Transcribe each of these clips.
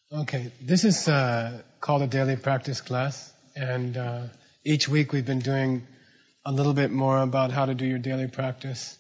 Okay, this is called a daily practice class, and each week we've been doing a little bit more about how to do your daily practice.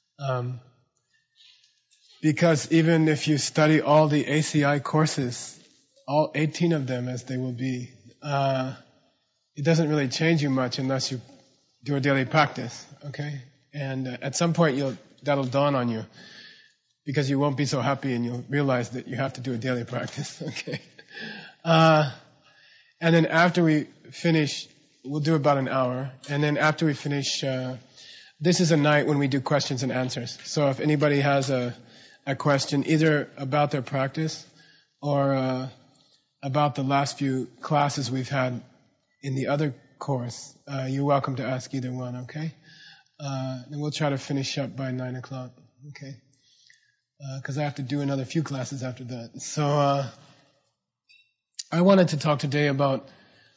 Because even if you study all the ACI courses, all 18 of them as they will be, it doesn't really change you much unless you do a daily practice, okay? And at some point that'll dawn on you, because you won't be so happy and you'll realize that you have to do a daily practice, okay? And then after we finish, we'll do about an hour, and then after we finish, this is a night when we do questions and answers. So if anybody has a question, either about their practice or about the last few classes we've had in the other course, you're welcome to ask either one, okay? And we'll try to finish up by 9 o'clock, okay? Because I have to do another few classes after that. So I wanted to talk today about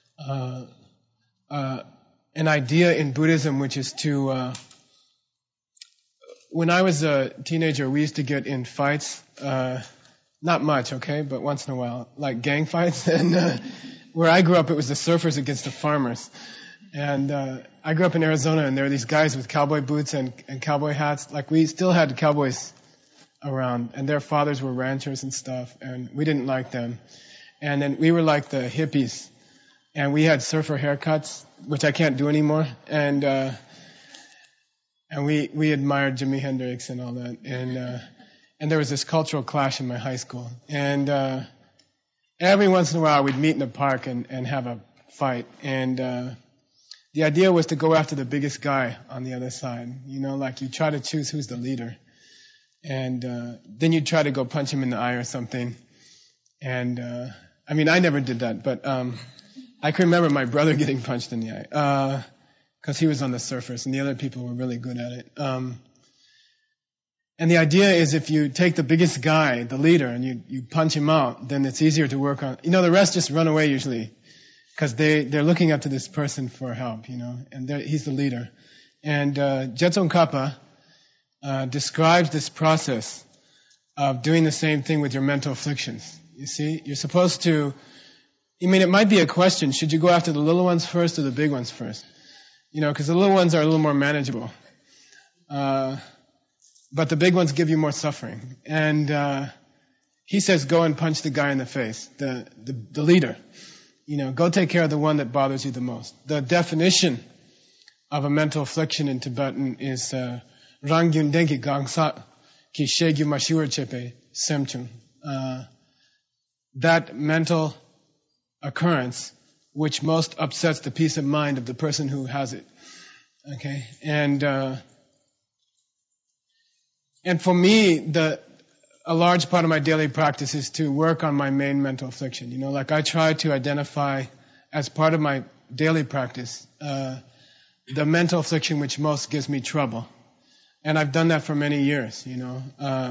an idea in Buddhism, which is to... when I was a teenager, we used to get in fights, not much, okay, but once in a while, like gang fights. And where I grew up, it was the surfers against the farmers. And I grew up in Arizona, and there were these guys with cowboy boots and cowboy hats. Like, we still had cowboys around, and their fathers were ranchers and stuff, and we didn't like them. And then we were like the hippies, and we had surfer haircuts, which I can't do anymore. And we admired Jimi Hendrix and all that. And there was this cultural clash in my high school. And every once in a while we'd meet in a park and have a fight. And the idea was to go after the biggest guy on the other side. You know, like you try to choose who's the leader. And then you'd try to go punch him in the eye or something. And I mean, I never did that, but I can remember my brother getting punched in the eye. Because he was on the surfers, and the other people were really good at it. And the idea is if you take the biggest guy, the leader, and you punch him out, then it's easier to work on. You know, the rest just run away usually, because they're looking up to this person for help, you know, and he's the leader. And Je Tsongkhapa describes this process of doing the same thing with your mental afflictions. You see, you're supposed to, I mean, it might be a question, should you go after the little ones first or the big ones first? You know, because the little ones are a little more manageable. But the big ones give you more suffering. And he says, go and punch the guy in the face, the leader. You know, go take care of the one that bothers you the most. The definition of a mental affliction in Tibetan is Rangyun Denki Gangsa Ki Shegyu Mashiur Chepe Semchung. That mental occurrence which most upsets the peace of mind of the person who has it. Okay? And for me, a large part of my daily practice is to work on my main mental affliction. You know, like I try to identify as part of my daily practice the mental affliction which most gives me trouble. And I've done that for many years, you know.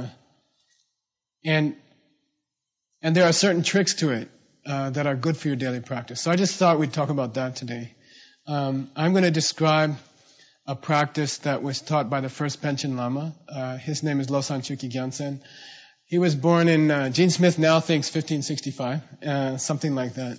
And there are certain tricks to it that are good for your daily practice. So I just thought we'd talk about that today. I'm going to describe a practice that was taught by the first Panchen Lama. His name is Losang Chukyi Gyaltsen. He was born in, Gene Smith now thinks 1565, something like that.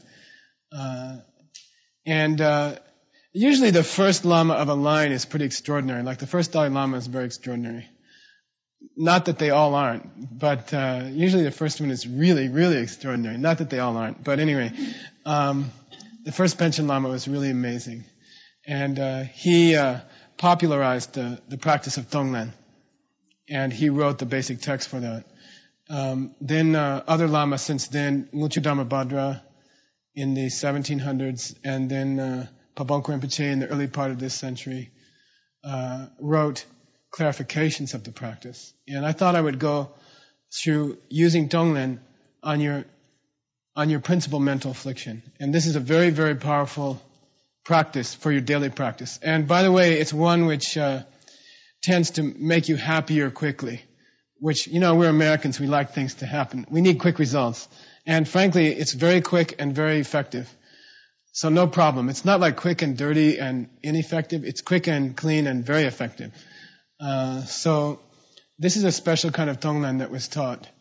And usually the first Lama of a line is pretty extraordinary. Like the first Dalai Lama is very extraordinary. Not that they all aren't, but usually the first one is really, really extraordinary. Not that they all aren't, but anyway, the first Panchen Lama was really amazing. And he popularized the practice of Tonglen, and he wrote the basic text for that. Then other lamas since then, Ngulchu Dhamma in the 1700s, and then Pabongko Rinpoche in the early part of this century, wrote clarifications of the practice. And I thought I would go through using Tonglen on your principal mental affliction. And this is a very, very powerful practice for your daily practice. And by the way, it's one which tends to make you happier quickly. Which, you know, we're Americans, we like things to happen. We need quick results. And frankly, it's very quick and very effective. So no problem. It's not like quick and dirty and ineffective. It's quick and clean and very effective. So this is a special kind of Tonglen that was taught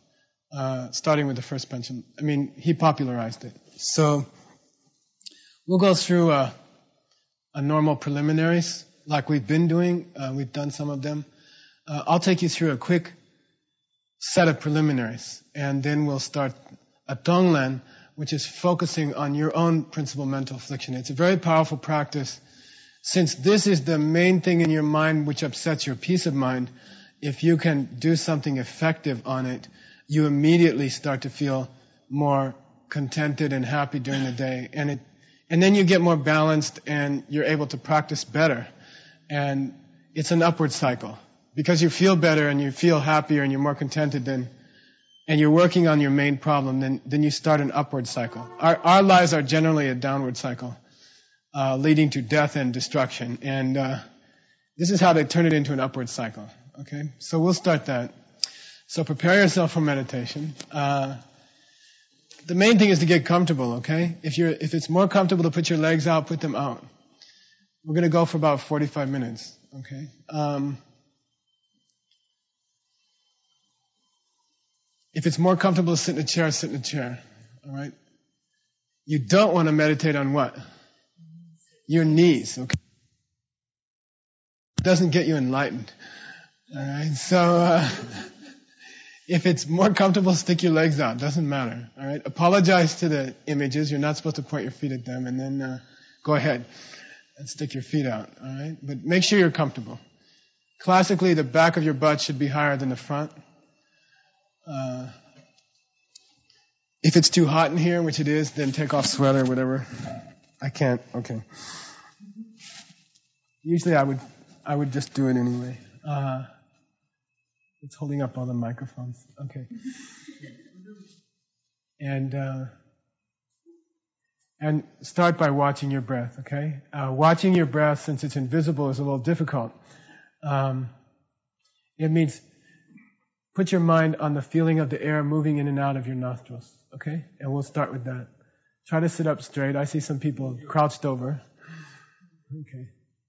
starting with the first Pancha. He popularized it. So we'll go through a normal preliminaries like we've been doing. We've done some of them. I'll take you through a quick set of preliminaries, and then we'll start a Tonglen, which is focusing on your own principal mental affliction. It's a very powerful practice. Since this is the main thing in your mind which upsets your peace of mind, if you can do something effective on it, you immediately start to feel more contented and happy during the day. And then you get more balanced and you're able to practice better. And it's an upward cycle. Because you feel better and you feel happier and you're more contented and you're working on your main problem, then you start an upward cycle. Our lives are generally a downward cycle, leading to death and destruction. And this is how they turn it into an upward cycle. Okay? So we'll start that. So prepare yourself for meditation. The main thing is to get comfortable, okay? If it's more comfortable to put your legs out, put them out. We're going to go for about 45 minutes, okay? If it's more comfortable to sit in a chair, sit in a chair, all right? You don't want to meditate on what? Your knees, okay? It doesn't get you enlightened, all right? So, if it's more comfortable, stick your legs out. Doesn't matter, all right? Apologize to the images. You're not supposed to point your feet at them, and then go ahead and stick your feet out, all right? But make sure you're comfortable. Classically, the back of your butt should be higher than the front. If it's too hot in here, which it is, then take off sweater or whatever. I can't. Okay. Usually I would just do it anyway. It's holding up all the microphones. Okay. And start by watching your breath, okay? Watching your breath, since it's invisible, is a little difficult. It means put your mind on the feeling of the air moving in and out of your nostrils, okay? And we'll start with that. Try to sit up straight. I see some people crouched over. Okay.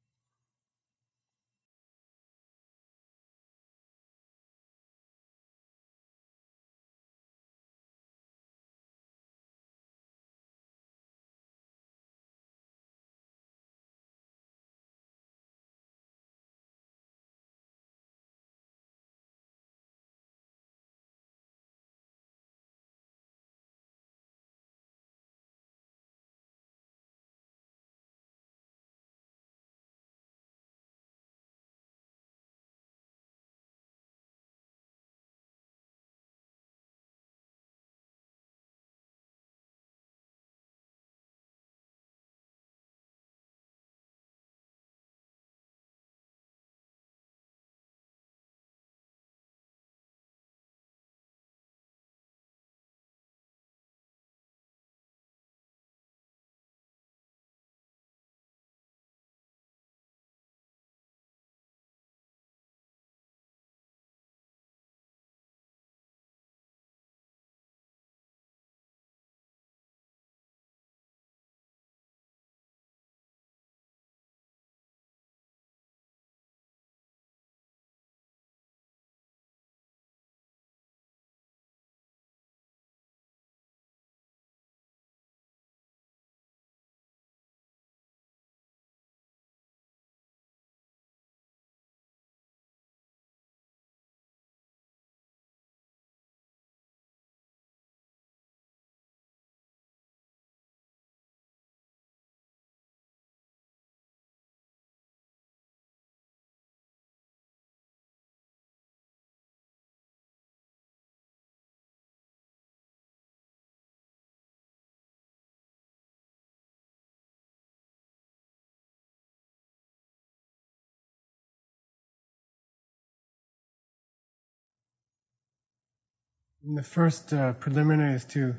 And the first preliminary is to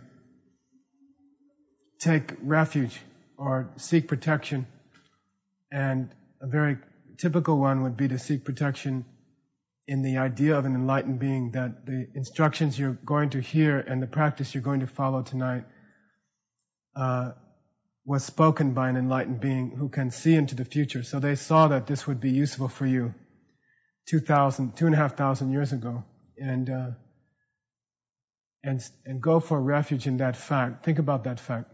take refuge or seek protection. And a very typical one would be to seek protection in the idea of an enlightened being, that the instructions you're going to hear and the practice you're going to follow tonight was spoken by an enlightened being who can see into the future. So they saw that this would be useful for you 2,500 years ago. and go for refuge in that fact. Think about that fact.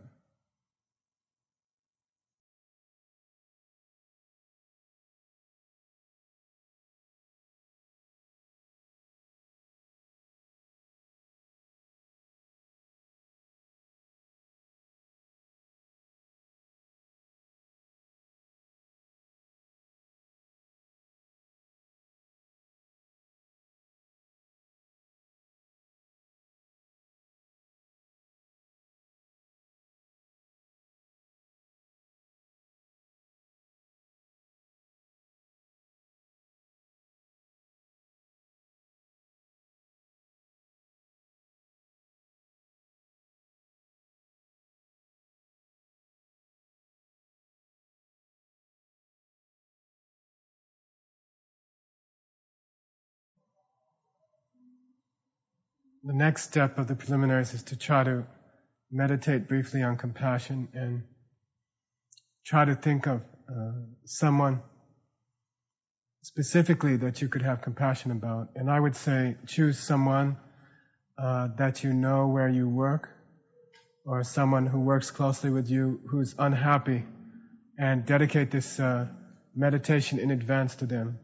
The next step of the preliminaries is to try to meditate briefly on compassion and try to think of someone specifically that you could have compassion about. And I would say choose someone that you know where you work, or someone who works closely with you who's unhappy, and dedicate this meditation in advance to them.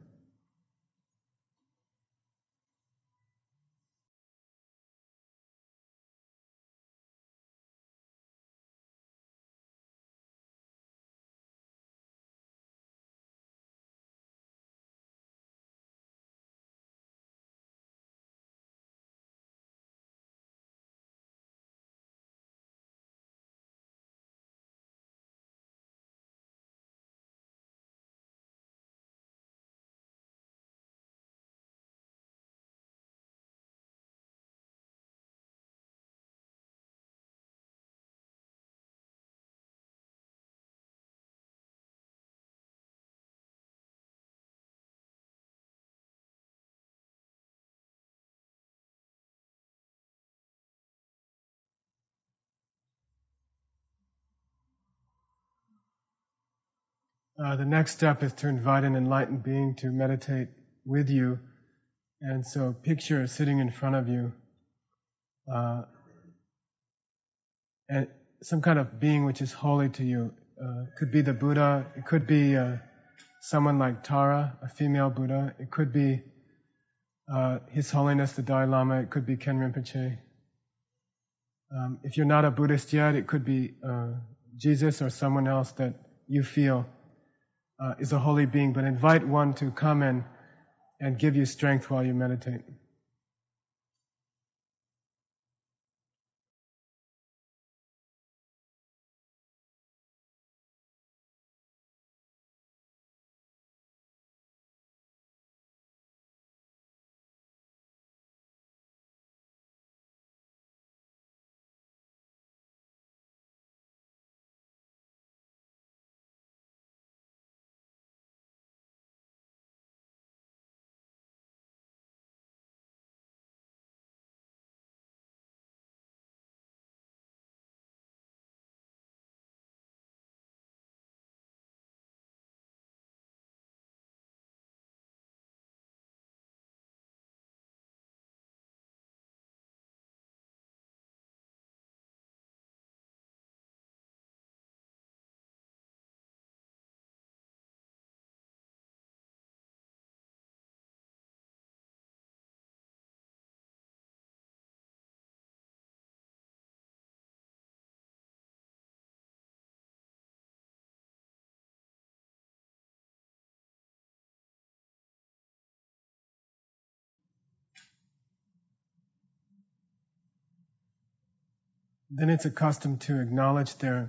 The next step is to invite an enlightened being to meditate with you. And so picture sitting in front of you and some kind of being which is holy to you. Could be the Buddha, it could be someone like Tara, a female Buddha, it could be His Holiness the Dalai Lama, it could be Ken Rinpoche. If you're not a Buddhist yet, it could be Jesus or someone else that you feel is a holy being, but invite one to come and give you strength while you meditate. Then it's a custom to acknowledge their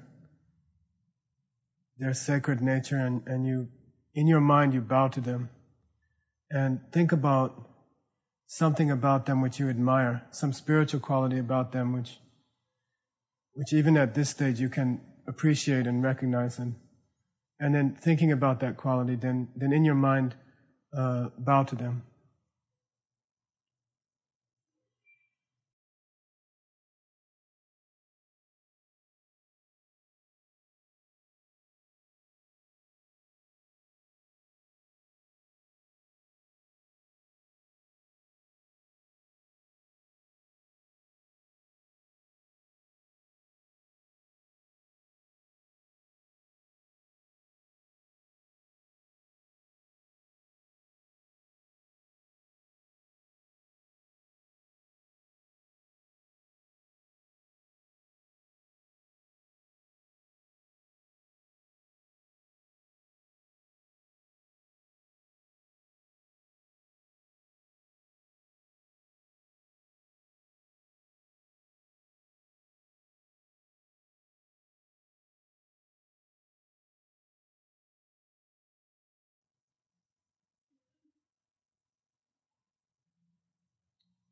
sacred nature, and you, in your mind, you bow to them and think about something about them which you admire, some spiritual quality about them which even at this stage you can appreciate and recognize them. And then thinking about that quality, then in your mind, bow to them.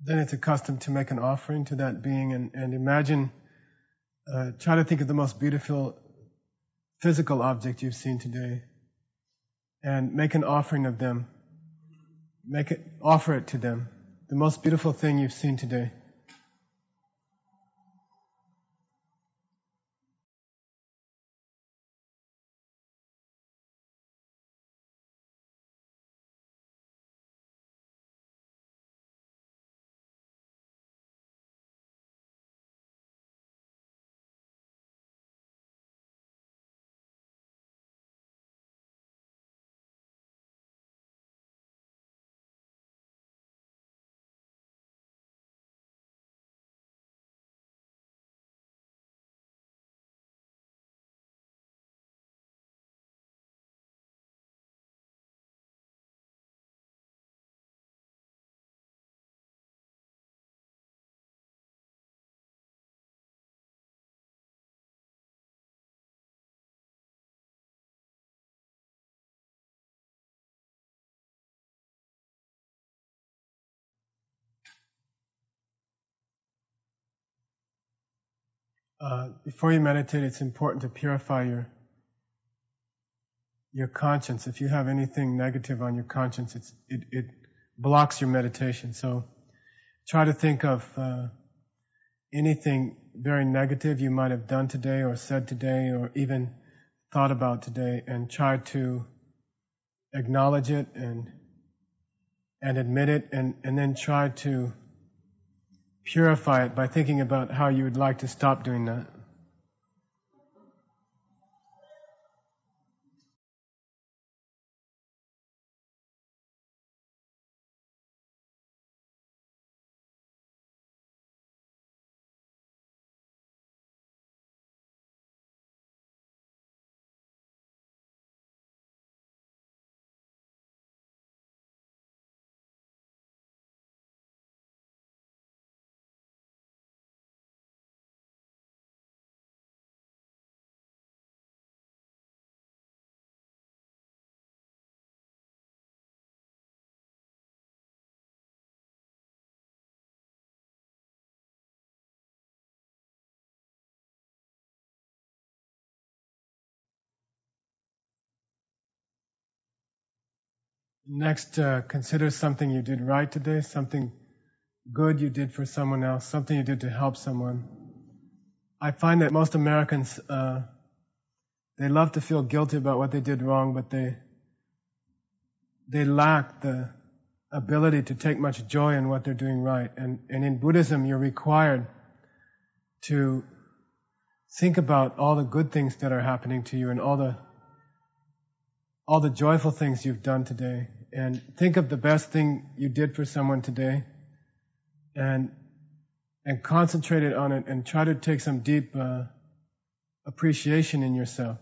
then it's accustomed to make an offering to that being and imagine, try to think of the most beautiful physical object you've seen today and make an offering of them. Offer it to them. The most beautiful thing you've seen today. Before you meditate, it's important to purify your conscience. If you have anything negative on your conscience, it blocks your meditation. So try to think of anything very negative you might have done today or said today or even thought about today, and try to acknowledge it and admit it, and then try to purify it by thinking about how you would like to stop doing that. Next, consider something you did right today, something good you did for someone else, something you did to help someone. I find that most Americans, they love to feel guilty about what they did wrong, but they lack the ability to take much joy in what they're doing right. And in Buddhism, you're required to think about all the good things that are happening to you and all the joyful things you've done today. And think of the best thing you did for someone today and concentrate on it and try to take some deep appreciation in yourself.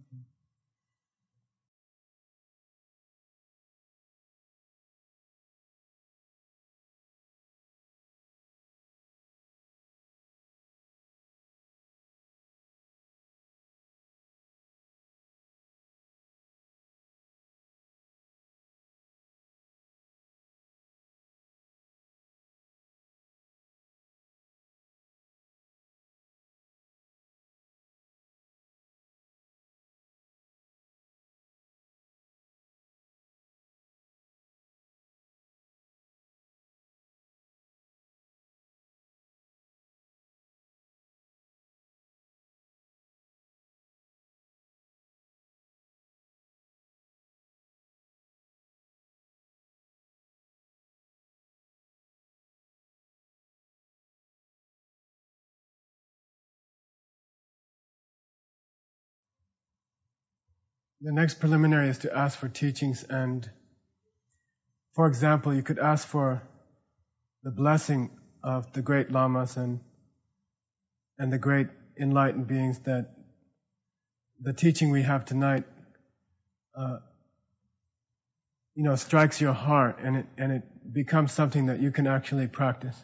The next preliminary is to ask for teachings, and for example, you could ask for the blessing of the great lamas and the great enlightened beings, that the teaching we have tonight, strikes your heart and it becomes something that you can actually practice.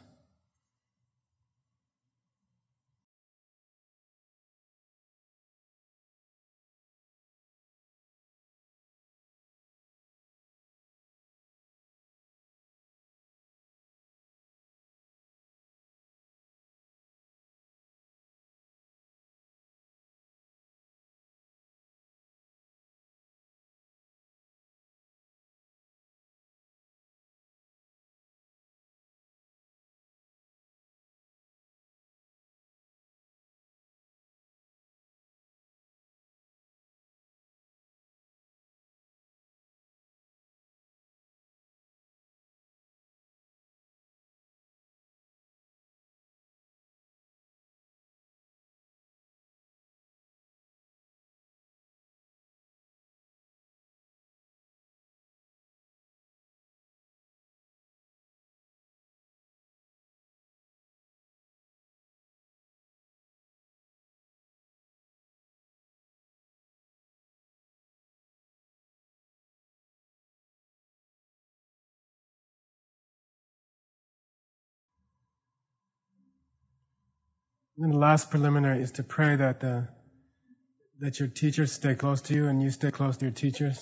And the last preliminary is to pray that that your teachers stay close to you and you stay close to your teachers.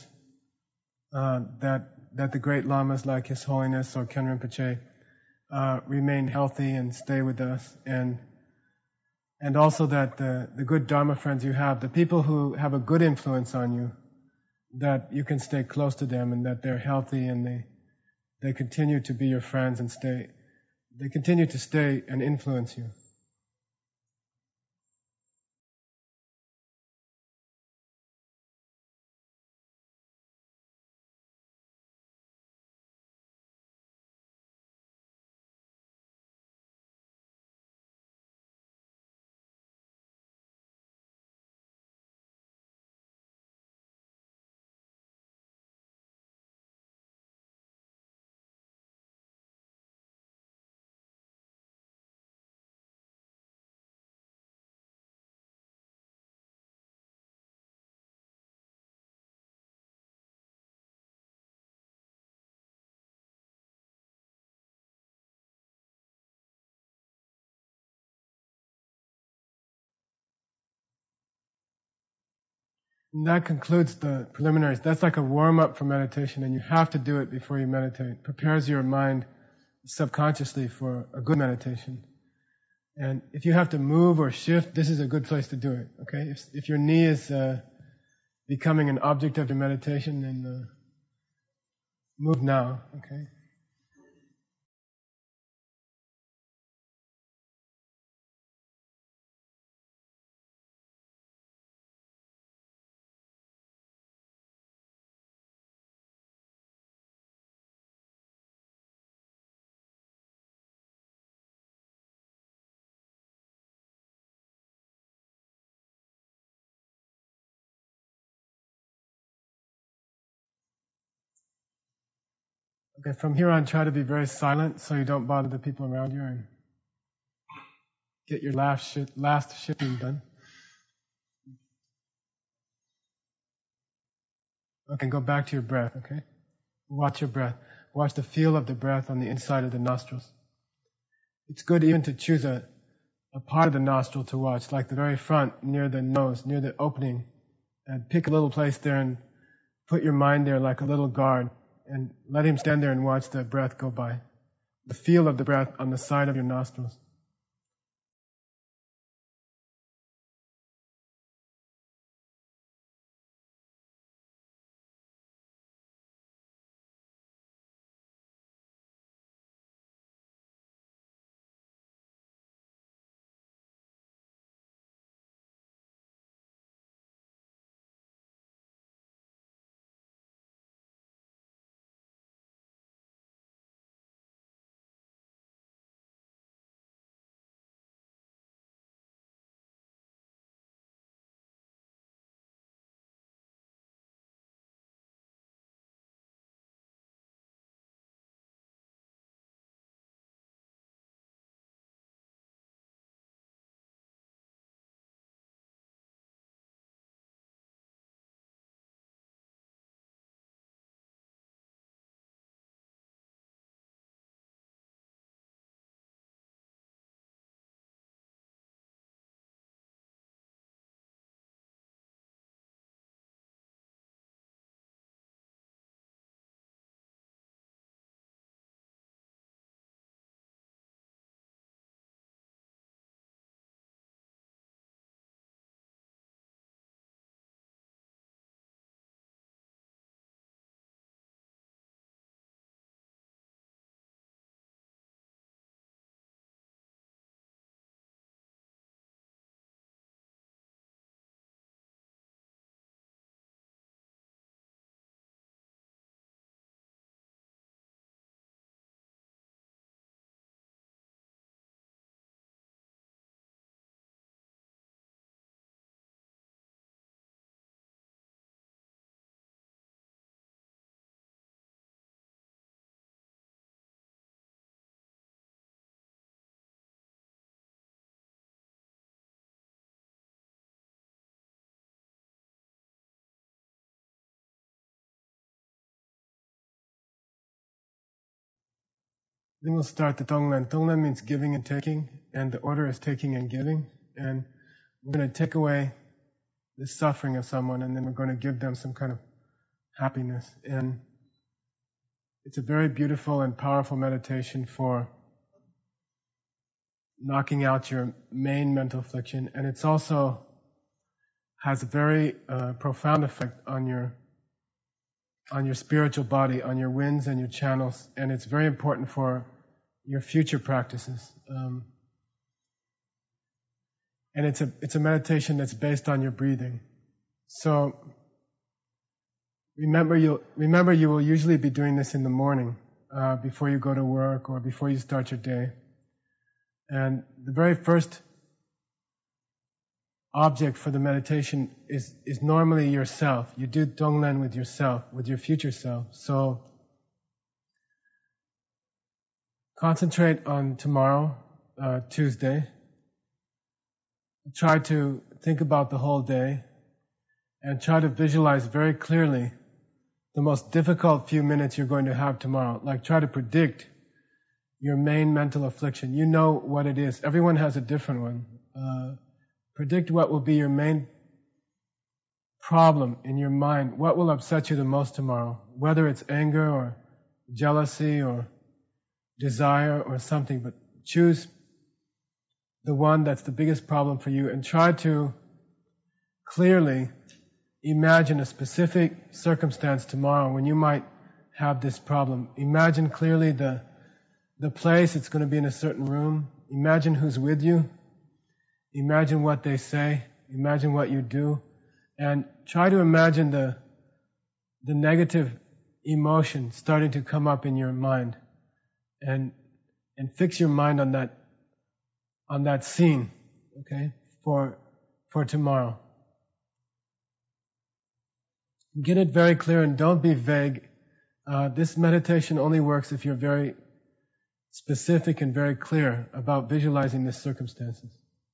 That the great lamas like His Holiness or Khen Rinpoche remain healthy and stay with us, and also that the good Dharma friends you have, the people who have a good influence on you, that you can stay close to them and that they're healthy and they continue to be your friends and they continue to stay and influence you. And that concludes the preliminaries. That's like a warm-up for meditation, and you have to do it before you meditate. It prepares your mind subconsciously for a good meditation. And if you have to move or shift, this is a good place to do it. Okay? If your knee is becoming an object of your meditation, then move now. Okay? Okay, from here on, try to be very silent so you don't bother the people around you and get your last shifting done. Okay, go back to your breath, okay? Watch your breath. Watch the feel of the breath on the inside of the nostrils. It's good even to choose a part of the nostril to watch, like the very front, near the nose, near the opening, and pick a little place there and put your mind there like a little guard, and let him stand there and watch the breath go by. The feel of the breath on the side of your nostrils. Then we'll start the Tonglen. Tonglen means giving and taking, and the order is taking and giving. And we're going to take away the suffering of someone, and then we're going to give them some kind of happiness. And it's a very beautiful and powerful meditation for knocking out your main mental affliction, and it's also has a very profound effect on your spiritual body, on your winds and your channels, and it's very important for your future practices. And it's a meditation that's based on your breathing. So remember you will usually be doing this in the morning before you go to work or before you start your day. And the very first object for the meditation is normally yourself. You do Tonglen with yourself, with your future self. So concentrate on tomorrow, Tuesday. Try to think about the whole day and try to visualize very clearly the most difficult few minutes you're going to have tomorrow. Like try to predict your main mental affliction. You know what it is. Everyone has a different one. Predict what will be your main problem in your mind. What will upset you the most tomorrow? Whether it's anger or jealousy or desire or something, but choose the one that's the biggest problem for you and try to clearly imagine a specific circumstance tomorrow when you might have this problem. Imagine clearly the place. It's going to be in a certain room. Imagine who's with you. Imagine what they say. Imagine what you do. And try to imagine the negative emotion starting to come up in your mind. And fix your mind on that scene, okay, for tomorrow. Get it very clear and don't be vague. This meditation only works if you're very specific and very clear about visualizing the circumstances.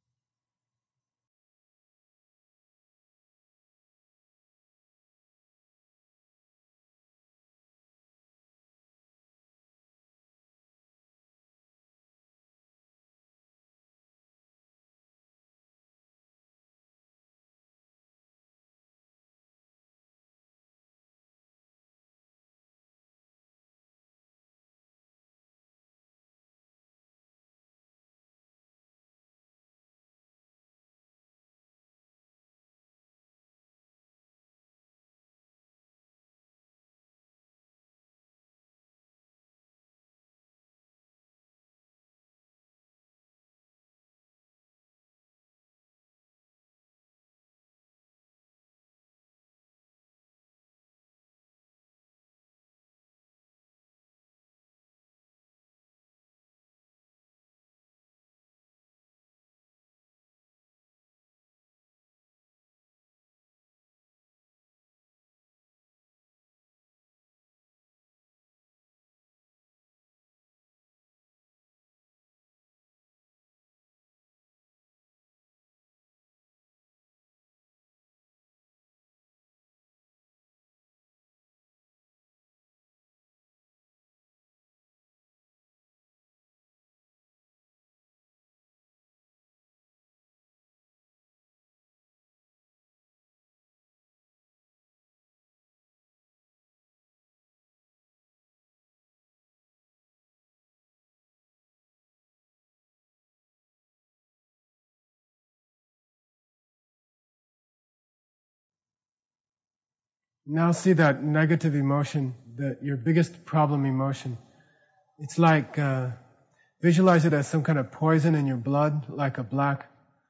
Now see that negative emotion, your biggest problem emotion. It's like, visualize it as some kind of poison in your blood, like a black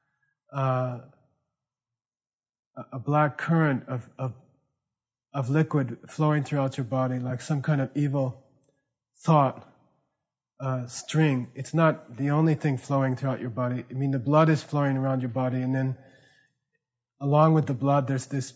current of liquid flowing throughout your body, like some kind of evil thought string. It's not the only thing flowing throughout your body. I mean, the blood is flowing around your body, and then along with the blood, there's this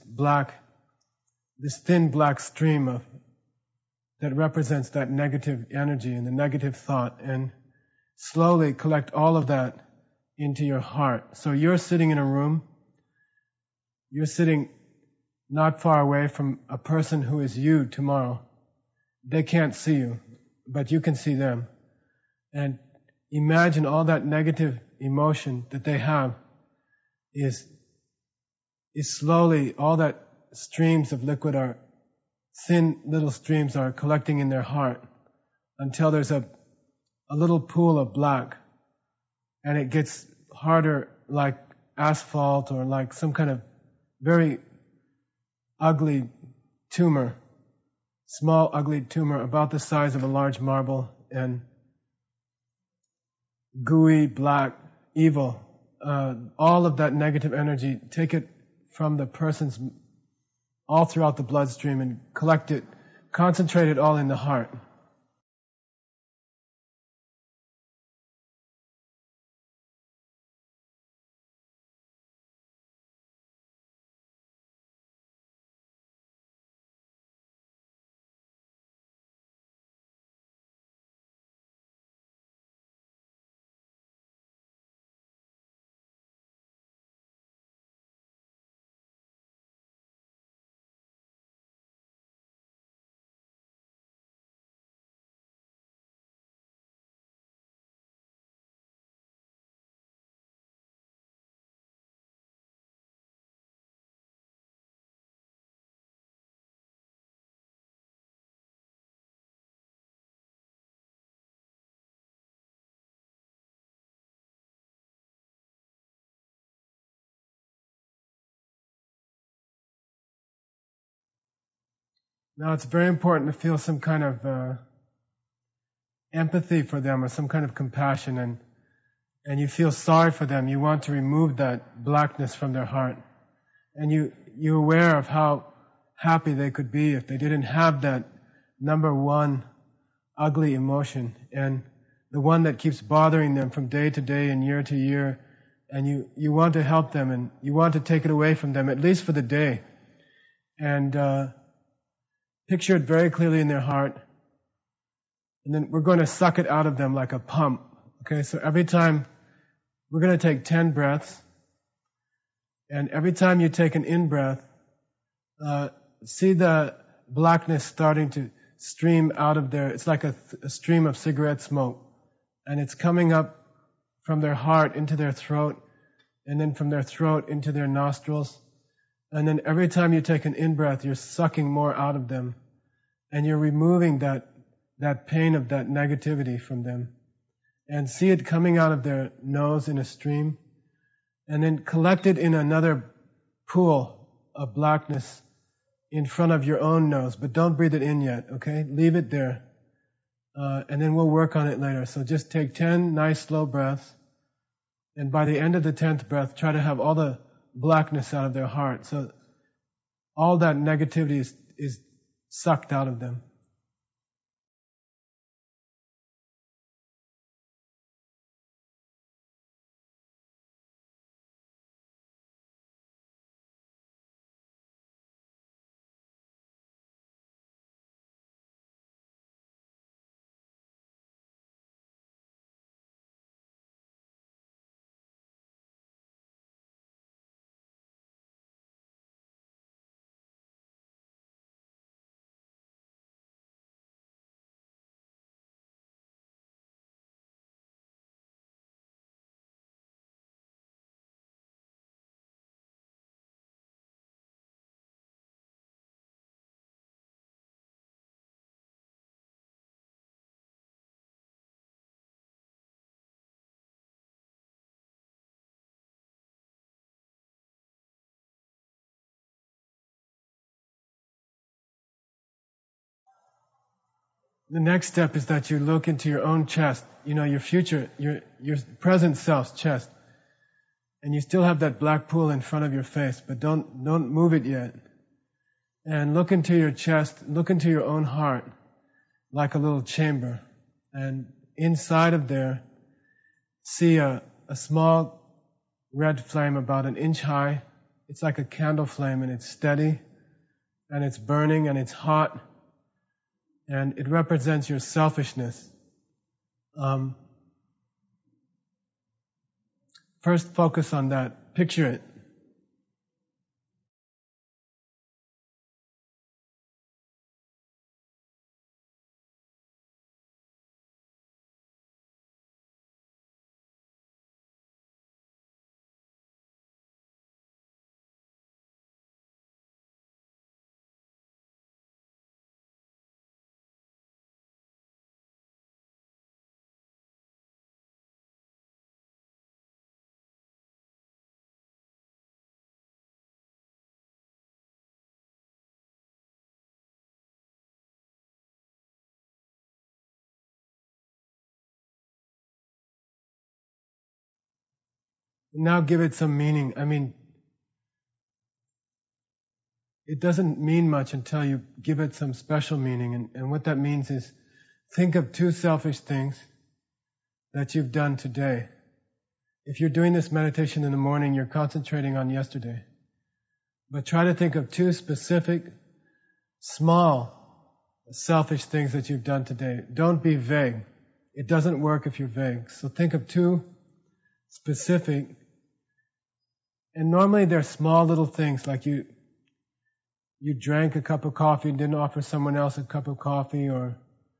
thin black stream that represents that negative energy and the negative thought, and slowly collect all of that into your heart. So you're sitting in a room, you're sitting not far away from a person who is you tomorrow. They can't see you, but you can see them. and imagine all that negative emotion that they have is slowly, all that streams of liquid are, thin little streams are collecting in their heart until there's a little pool of black, and it gets harder like asphalt or like some kind of very ugly tumor, small ugly tumor about the size of a large marble, and gooey, black, evil. All of that negative energy, take it from the person's, all throughout the bloodstream, and collect it, concentrate it all in the heart. Now it's very important to feel some kind of empathy for them or some kind of compassion, and you feel sorry for them. You want to remove that blackness from their heart. And you're aware of how happy they could be if they didn't have that number one ugly emotion, and the one that keeps bothering them from day to day and year to year. And you want to help them, and you want to take it away from them, at least for the day. And picture it very clearly in their heart. And then we're going to suck it out of them like a pump. Okay, so every time, we're going to take 10 breaths. And every time you take an in-breath, see the blackness starting to stream out of there. It's like a stream of cigarette smoke. And it's coming up from their heart into their throat, and then from their throat into their nostrils. And then every time you take an in-breath, you're sucking more out of them. And you're removing that pain of that negativity from them. And see it coming out of their nose in a stream. And then collect it in another pool of blackness in front of your own nose. But don't breathe it in yet, okay? Leave it there. And then we'll work on it later. So just take 10 nice slow breaths. And by the end of the 10th breath, try to have all the blackness out of their heart. So all that negativity is sucked out of them. The next step is that you look into your own chest, your future, your present self's chest. And you still have that black pool in front of your face, but don't move it yet. And look into your chest, look into your own heart, like a little chamber. And inside of there, see a small red flame about an inch high. It's like a candle flame, and it's steady, and it's burning, and it's hot. And it represents your selfishness. First focus on that. Picture it. Now give it some meaning. It doesn't mean much until you give it some special meaning. And what that means is think of 2 selfish things that you've done today. If you're doing this meditation in the morning, you're concentrating on yesterday. But try to think of 2 specific, small, selfish things that you've done today. Don't be vague. It doesn't work if you're vague. So think of 2 specific, and normally they're small little things, like you drank a cup of coffee and didn't offer someone else a cup of coffee, or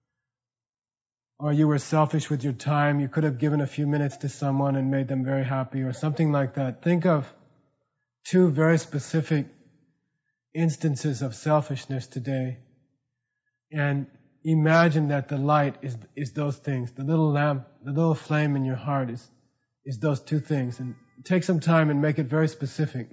you were selfish with your time. You could have given a few minutes to someone and made them very happy, or something like that. Think of 2 very specific instances of selfishness today, and imagine that the light is those things. The little lamp, the little flame in your heart is those 2 things. And take some time and make it very specific.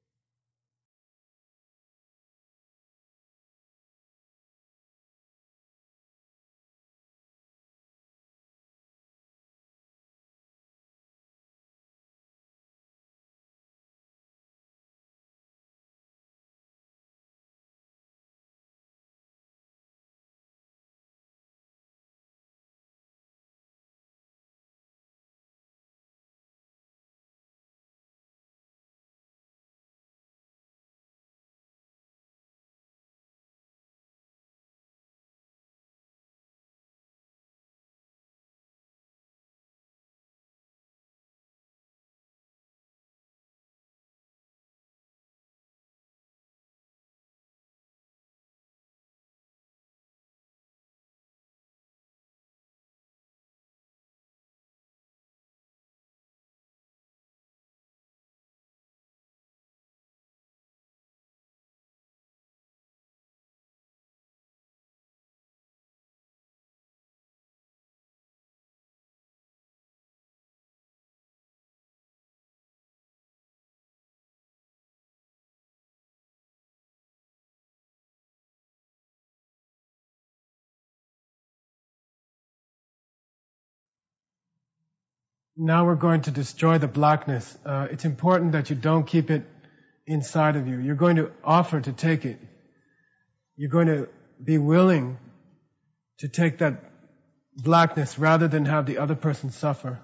Now we're going to destroy the blackness. It's important that you don't keep it inside of you. You're going to offer to take it. You're going to be willing to take that blackness rather than have the other person suffer.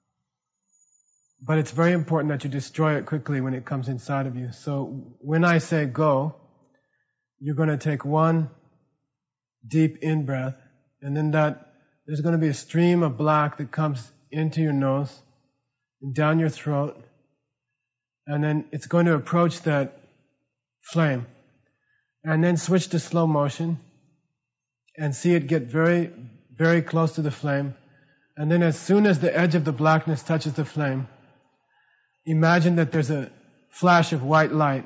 But it's very important that you destroy it quickly when it comes inside of you. So when I say go, you're going to take 1 deep in-breath, and then there's going to be a stream of black that comes into your nose and down your throat, and then it's going to approach that flame, and then switch to slow motion and see it get very, very close to the flame. And then as soon as the edge of the blackness touches the flame, imagine that there's a flash of white light.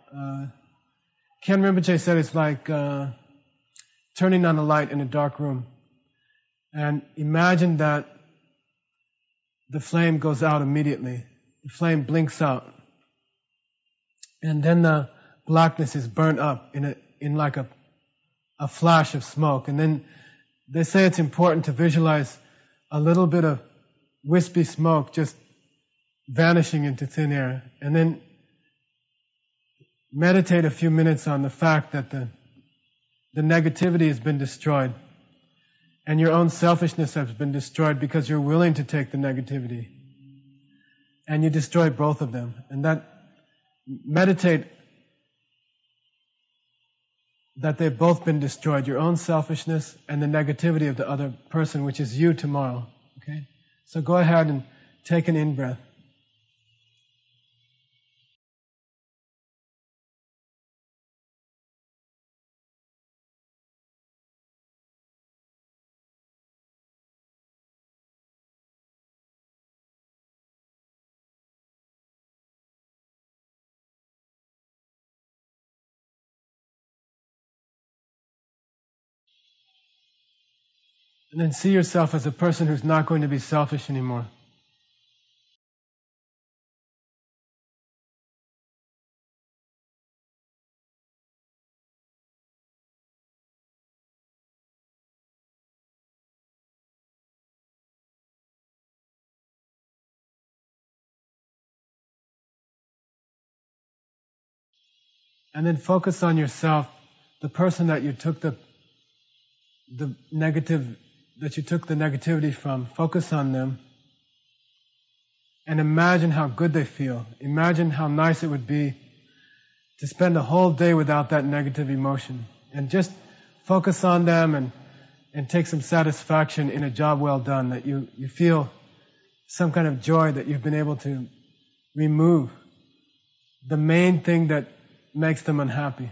Ken Rinpoche said it's like turning on a light in a dark room. And imagine that the flame goes out immediately. The flame blinks out. And then the blackness is burnt up in like a flash of smoke. And then they say it's important to visualize a little bit of wispy smoke just vanishing into thin air. And then meditate a few minutes on the fact that the negativity has been destroyed. And your own selfishness has been destroyed because you're willing to take the negativity. And you destroy both of them. And meditate that they've both been destroyed. Your own selfishness and the negativity of the other person, which is you tomorrow. Okay? So go ahead and take an in-breath. And then see yourself as a person who's not going to be selfish anymore. And then focus on yourself, the person that you took the negativity from. Focus on them. And imagine how good they feel. Imagine how nice it would be to spend a whole day without that negative emotion. And just focus on them and take some satisfaction in a job well done, that you feel some kind of joy that you've been able to remove the main thing that makes them unhappy.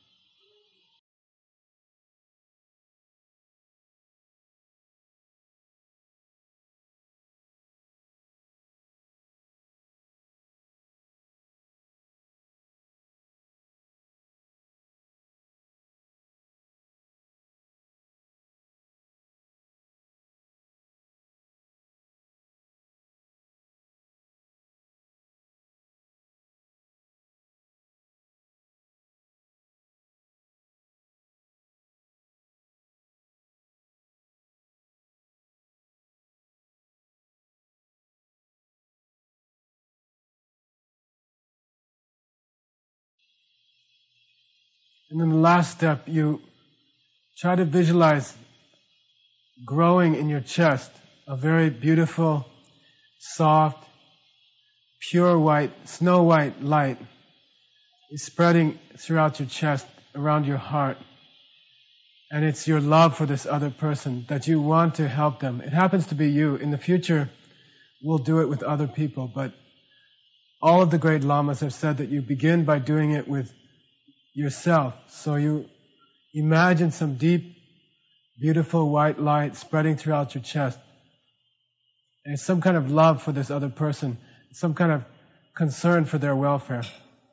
And then the last step, you try to visualize growing in your chest a very beautiful, soft, pure white, snow white light is spreading throughout your chest, around your heart. And it's your love for this other person, that you want to help them. It happens to be you. In the future, we'll do it with other people, but all of the great lamas have said that you begin by doing it with yourself. So you imagine some deep, beautiful white light spreading throughout your chest. And it's some kind of love for this other person, some kind of concern for their welfare.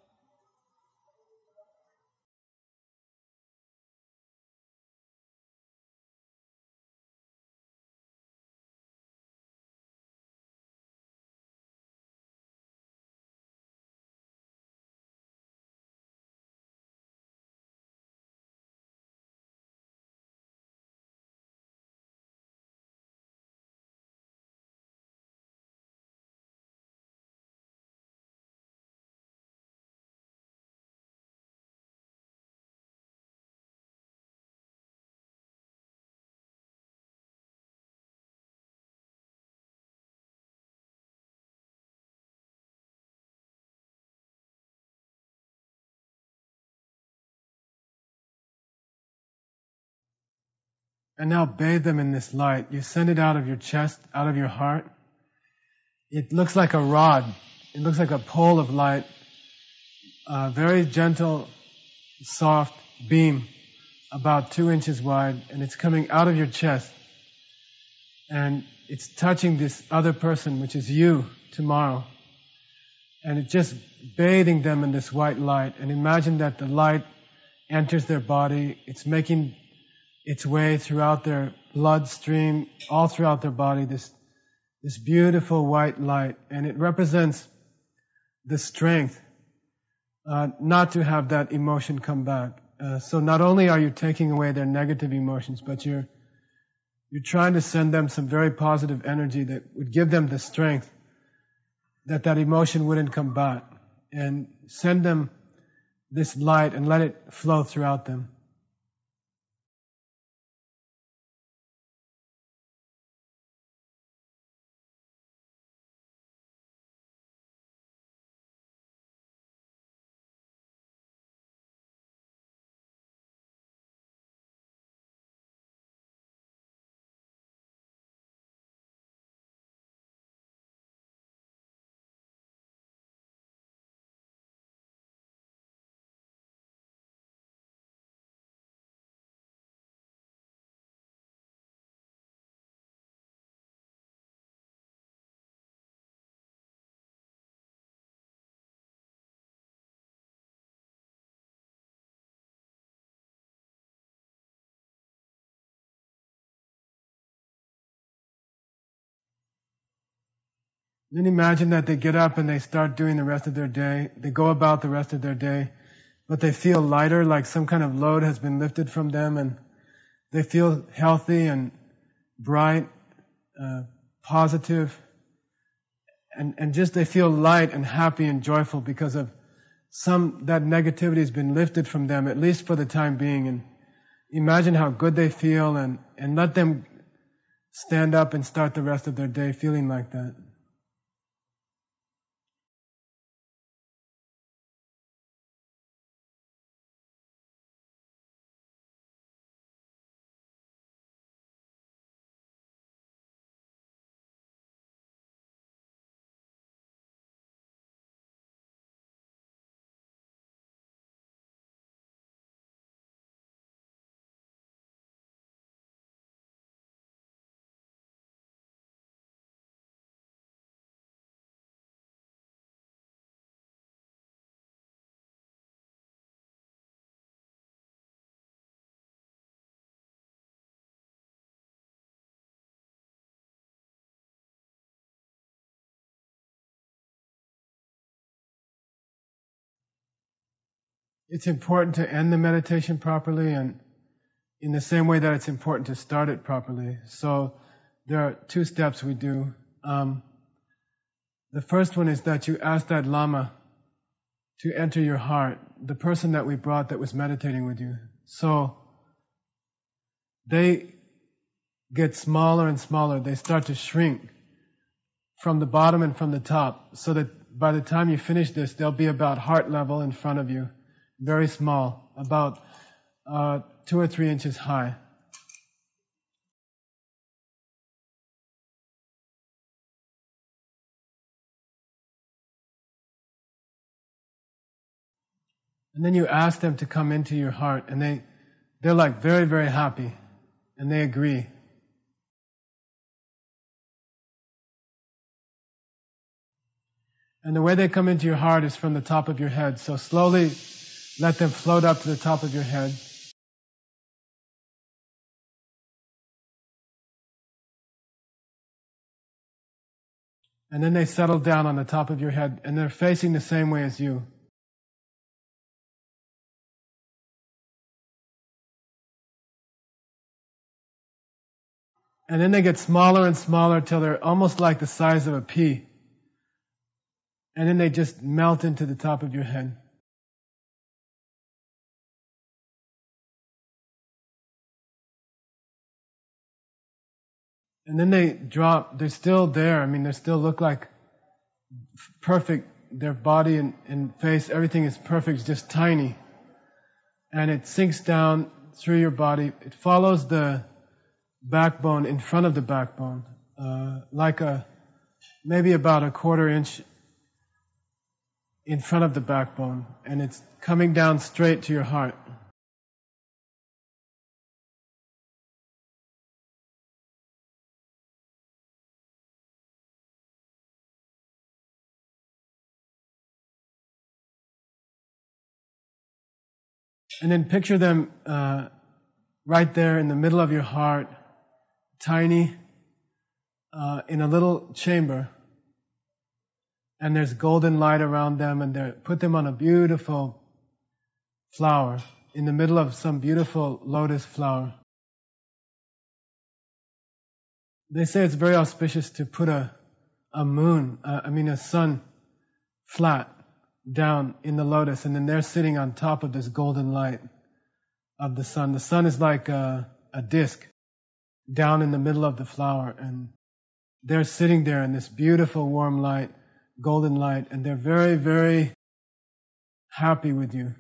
And now bathe them in this light. You send it out of your chest, out of your heart. It looks like a rod. It looks like a pole of light. A very gentle, soft beam, about 2 inches wide, and it's coming out of your chest. And it's touching this other person, which is you, tomorrow. And it's just bathing them in this white light. And imagine that the light enters their body. It's making its way throughout their bloodstream, all throughout their body, this beautiful white light. And it represents the strength not to have that emotion come back. So not only are you taking away their negative emotions, but you're trying to send them some very positive energy that would give them the strength that emotion wouldn't come back. And send them this light and let it flow throughout them. Then imagine that they get up and they start doing the rest of their day. They go about the rest of their day, but they feel lighter, like some kind of load has been lifted from them, and they feel healthy and bright, positive, and just they feel light and happy and joyful because of that negativity has been lifted from them, at least for the time being, and imagine how good they feel, and let them stand up and start the rest of their day feeling like that. It's important to end the meditation properly, and in the same way that it's important to start it properly. So there are 2 steps we do. The first one is that you ask that Lama to enter your heart, the person that we brought that was meditating with you. So they get smaller and smaller. They start to shrink from the bottom and from the top, so that by the time you finish this, they'll be about heart level in front of you. Very small, about 2 or 3 inches high. And then you ask them to come into your heart, and they're like very, very happy, and they agree. And the way they come into your heart is from the top of your head. So slowly let them float up to the top of your head. And then they settle down on the top of your head, and they're facing the same way as you. And then they get smaller and smaller till they're almost like the size of a pea. And then they just melt into the top of your head. And then they drop, they're still there. I mean, they still look like perfect. Their body and face, everything is perfect, it's just tiny. And it sinks down through your body. It follows the backbone in front of the backbone, like maybe about a 1/4 inch in front of the backbone. And it's coming down straight to your heart. And then picture them right there in the middle of your heart, tiny, in a little chamber. And there's golden light around them, and put them on a beautiful flower, in the middle of some beautiful lotus flower. They say it's very auspicious to put a sun flat down in the lotus, and then they're sitting on top of this golden light of the sun. The sun is like a disc down in the middle of the flower, and they're sitting there in this beautiful warm light, golden light, and they're very, very happy with you.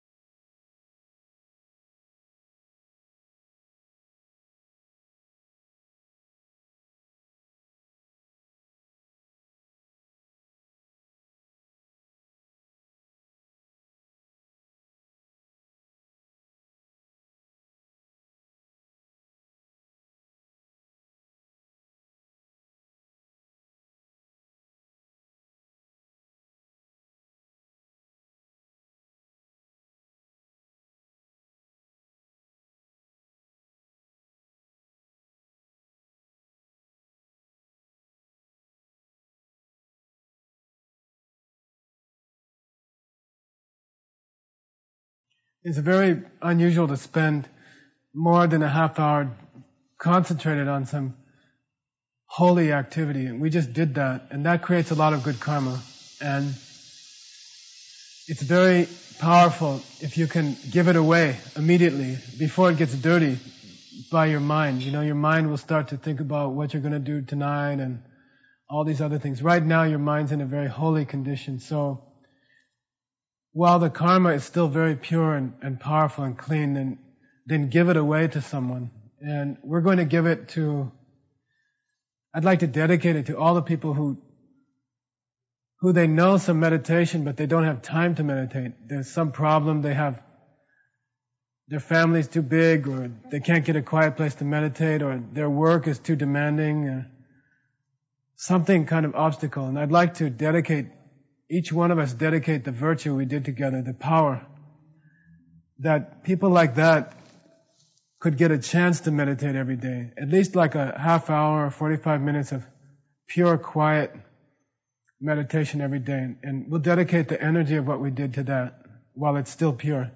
It's very unusual to spend more than a half hour concentrated on some holy activity, and we just did that, and that creates a lot of good karma. And It's very powerful if you can give it away immediately before it gets dirty by your mind. Your mind will start to think about what you're going to do tonight and all these other things. Right now, your mind's in a very holy condition. So, while the karma is still very pure and powerful and clean, then give it away to someone. And we're going to give it to, I'd like to dedicate it to all the people who they know some meditation, but they don't have time to meditate. There's some problem, their family's too big, or they can't get a quiet place to meditate, or their work is too demanding, something kind of obstacle. And I'd like to each one of us dedicate the virtue we did together, the power, that people like that could get a chance to meditate every day. At least like a half hour or 45 minutes of pure, quiet meditation every day. And we'll dedicate the energy of what we did to that while it's still pure.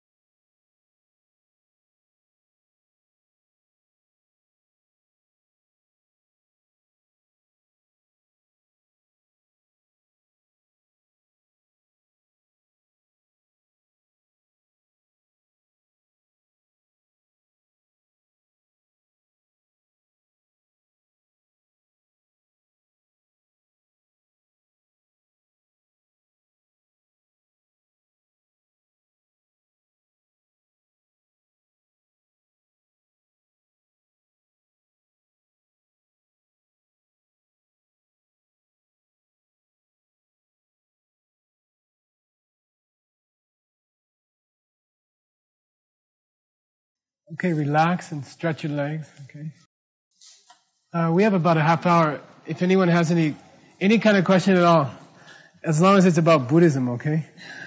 Okay, relax and stretch your legs. Okay. We have about a half hour. If anyone has any kind of question at all, as long as it's about Buddhism, okay?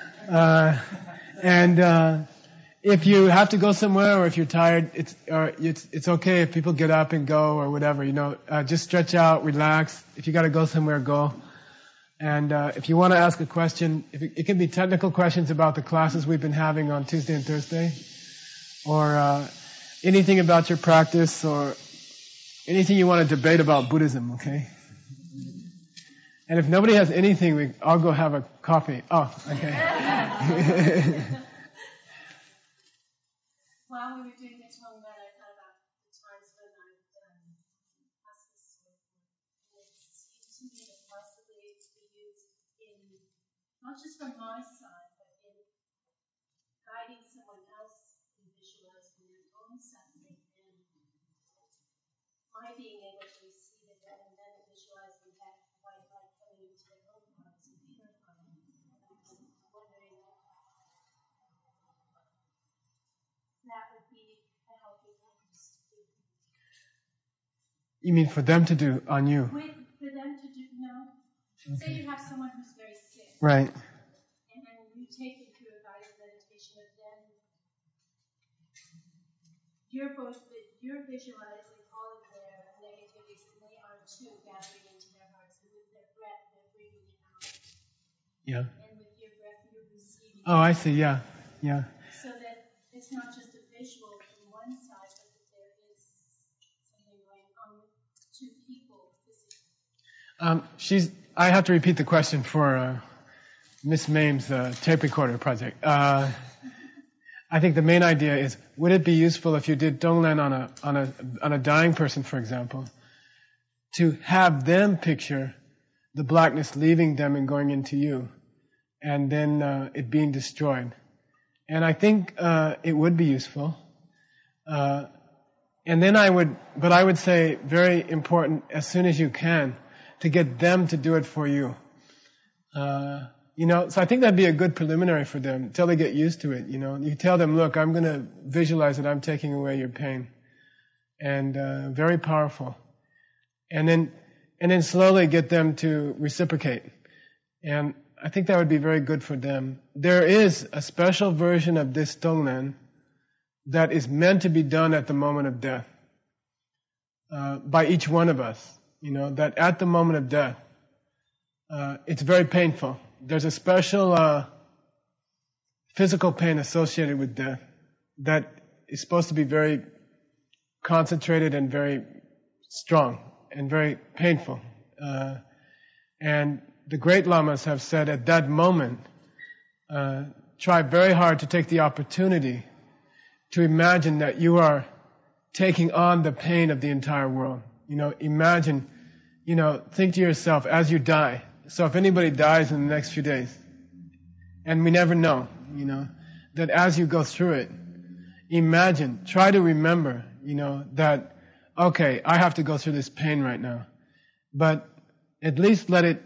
If you have to go somewhere or if you're tired, it's okay if people get up and go or whatever. Just stretch out, relax. If you got to go somewhere, go. And if you want to ask a question, it can be technical questions about the classes we've been having on Tuesday and Thursday, or anything about your practice, or anything you want to debate about Buddhism, okay? And if nobody has anything, I'll go have a coffee. Oh, okay. While we were doing the Tonglen, I thought about the times when I've asked this sort of thing. And it seemed to me that possibly it could be used in, not just from my side, but in guiding someone else in visualizing their own suffering, and my being able to receive it and then visualizing that white light coming into their own hearts and purifying it. And I was wondering if that would be a healthy practice to do. You mean for them to do on you? For them to do, no. Okay. Say you have someone who's very sick. Right. And then you take them through a guided meditation of them. You're visualizing all of their negativities, and they are too gathering into their hearts. And with their breath, they're bringing it out. Yeah. And with your breath, you're receiving. Oh, I see. Yeah. Yeah. So that it's not just a visual from one side, but that there is something going on with two people physically. I have to repeat the question for Miss Mame's tape recorder project. I think the main idea is, would it be useful if you did Tonglen on a dying person, for example, to have them picture the blackness leaving them and going into you, and then it being destroyed? And I think it would be useful. And then I would say, very important, as soon as you can, to get them to do it for you. So I think that'd be a good preliminary for them until they get used to it. You tell them, look, I'm going to visualize that I'm taking away your pain, and very powerful. And then slowly get them to reciprocate. And I think that would be very good for them. There is a special version of this Tonglen that is meant to be done at the moment of death, by each one of us. That at the moment of death, it's very painful. There's a special physical pain associated with death that is supposed to be very concentrated and very strong and very painful. And the great lamas have said at that moment, try very hard to take the opportunity to imagine that you are taking on the pain of the entire world. Imagine, think to yourself as you die. So if anybody dies in the next few days, and we never know, that as you go through it, imagine, try to remember, that, okay, I have to go through this pain right now, but at least let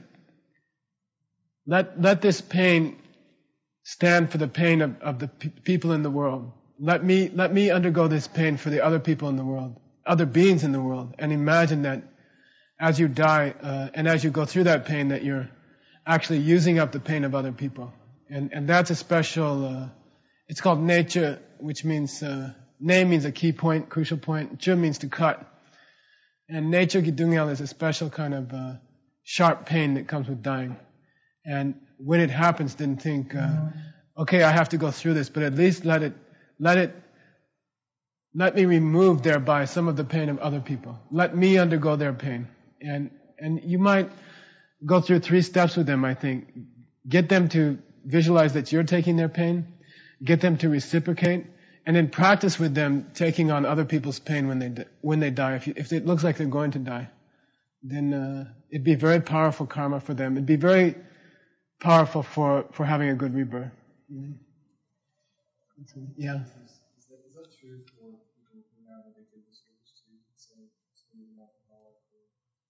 this pain stand for the pain of the people in the world. Let me undergo this pain for the other people in the world, other beings in the world, and imagine that as you die and as you go through that pain, that you're actually using up the pain of other people. And that's a special, it's called nature, which means, ne means a key point, crucial point, chu means to cut. And nature gidungyal is a special kind of sharp pain that comes with dying. And when it happens, didn't think, okay, I have to go through this, but at least let me remove thereby some of the pain of other people. Let me undergo their pain. And you might go through 3 steps with them, I think. Get them to visualize that you're taking their pain, get them to reciprocate, and then practice with them taking on other people's pain when they die. If it looks like they're going to die, then it'd be very powerful karma for them. It'd be very powerful for having a good rebirth. Yeah. Is that true for people who have addictive disorders too? So an alcoholic or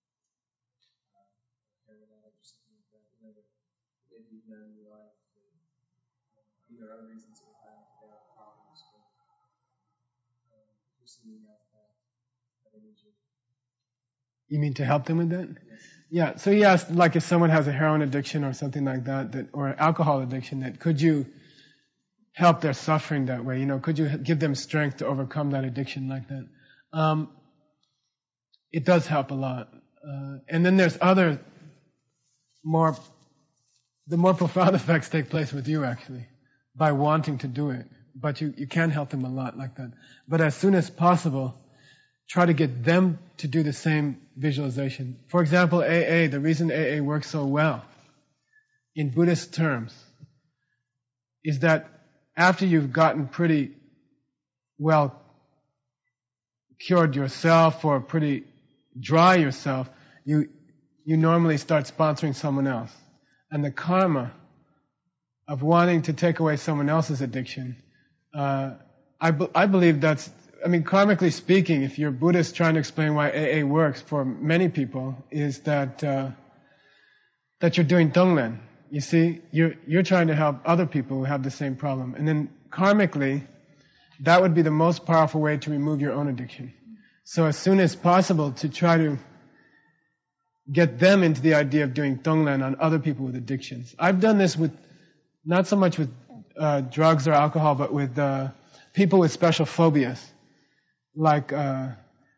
heroin addict or something like that, that maybe you've known in your life that there are other reasons for that they have problems with receiving alcohol that energy. You mean to help them with that? Yes. Yeah. So he asked, like, if someone has a heroin addiction or something like that, or alcohol addiction, that could you help their suffering that way? Could you give them strength to overcome that addiction like that? It does help a lot. And then there's other the more profound effects take place with you actually, by wanting to do it. But you can help them a lot like that. But as soon as possible, try to get them to do the same visualization. For example, AA, the reason AA works so well in Buddhist terms is that after you've gotten pretty well cured yourself or pretty dry yourself, you normally start sponsoring someone else. And the karma of wanting to take away someone else's addiction, I believe karmically speaking, if you're Buddhist trying to explain why AA works for many people, is that you're doing Tonglen. You see, you're trying to help other people who have the same problem. And then karmically, that would be the most powerful way to remove your own addiction. So as soon as possible to try to get them into the idea of doing Tonglen on other people with addictions. I've done this with, not so much with drugs or alcohol, but with people with special phobias. Like a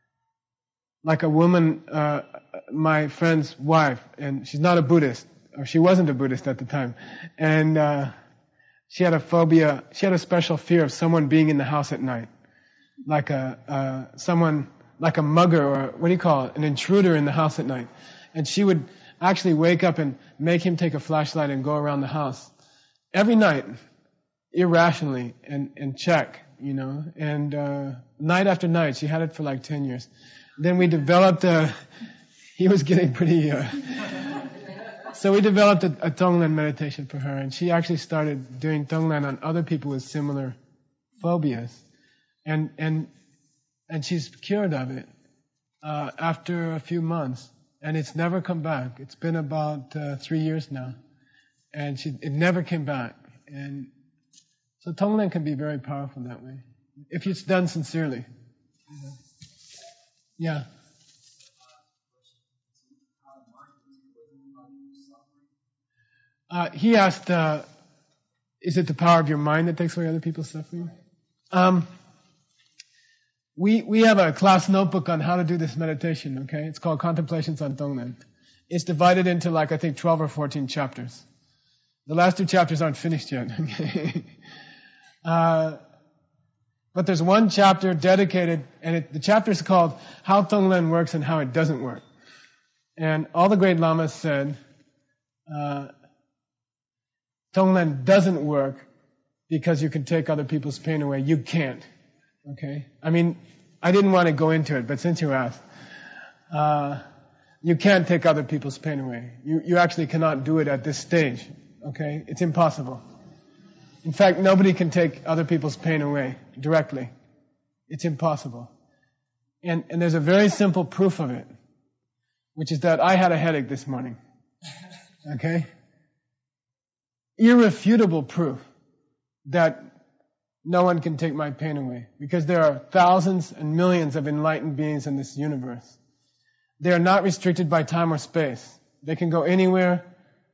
woman, my friend's wife, and she's not a Buddhist, or she wasn't a Buddhist at the time, and she had a phobia, she had a special fear of someone being in the house at night, like someone, like a mugger, or what do you call it, an intruder in the house at night. And she would actually wake up and make him take a flashlight and go around the house every night, irrationally, and check, and night after night. She had it for like 10 years. Then we developed he was getting pretty, so we developed a Tonglen meditation for her, and she actually started doing Tonglen on other people with similar phobias. And she's cured of it after a few months. And it's never come back. It's been about 3 years now. And it never came back. And so Tonglen can be very powerful that way, if it's done sincerely. Yeah. He asked, is it the power of your mind that takes away other people's suffering? We have a class notebook on how to do this meditation, okay? It's called Contemplations on Tonglen. It's divided into I think 12 or 14 chapters. The last 2 chapters aren't finished yet, okay? But there's one chapter dedicated, and the chapter is called How Tonglen Works and How It Doesn't Work. And all the great lamas said, Tonglen doesn't work because you can take other people's pain away. You can't. Okay? I mean, I didn't want to go into it, but since you asked, you can't take other people's pain away. You actually cannot do it at this stage. Okay? It's impossible. In fact, nobody can take other people's pain away directly. It's impossible. And there's a very simple proof of it, which is that I had a headache this morning. Okay? Irrefutable proof that no one can take my pain away. Because there are thousands and millions of enlightened beings in this universe. They are not restricted by time or space. They can go anywhere,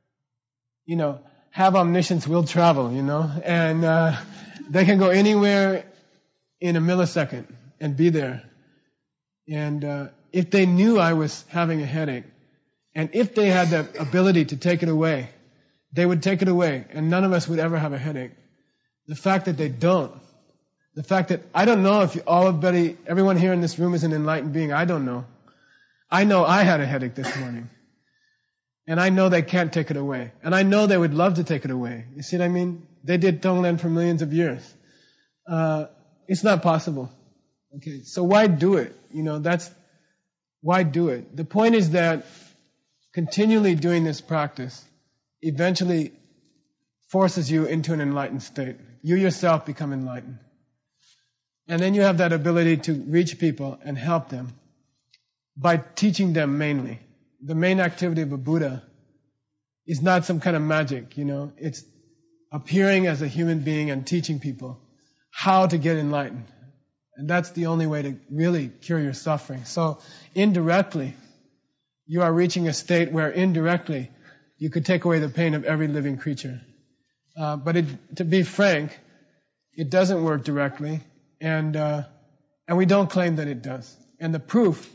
have omniscience, will travel, and they can go anywhere in a millisecond and be there. And if they knew I was having a headache, and if they had the ability to take it away, they would take it away, and none of us would ever have a headache. The fact that they don't, the fact that I don't know if everyone here in this room is an enlightened being, I don't know. I know I had a headache this morning. And I know they can't take it away. And I know they would love to take it away. You see what I mean? They did Tonglen for millions of years. It's not possible. Okay, so why do it? Why do it? The point is that continually doing this practice eventually forces you into an enlightened state. You yourself become enlightened. And then you have that ability to reach people and help them by teaching them mainly. The main activity of a Buddha is not some kind of magic, It's appearing as a human being and teaching people how to get enlightened. And that's the only way to really cure your suffering. So indirectly, you are reaching a state where indirectly you could take away the pain of every living creature. But to be frank, it doesn't work directly, and we don't claim that it does. And the proof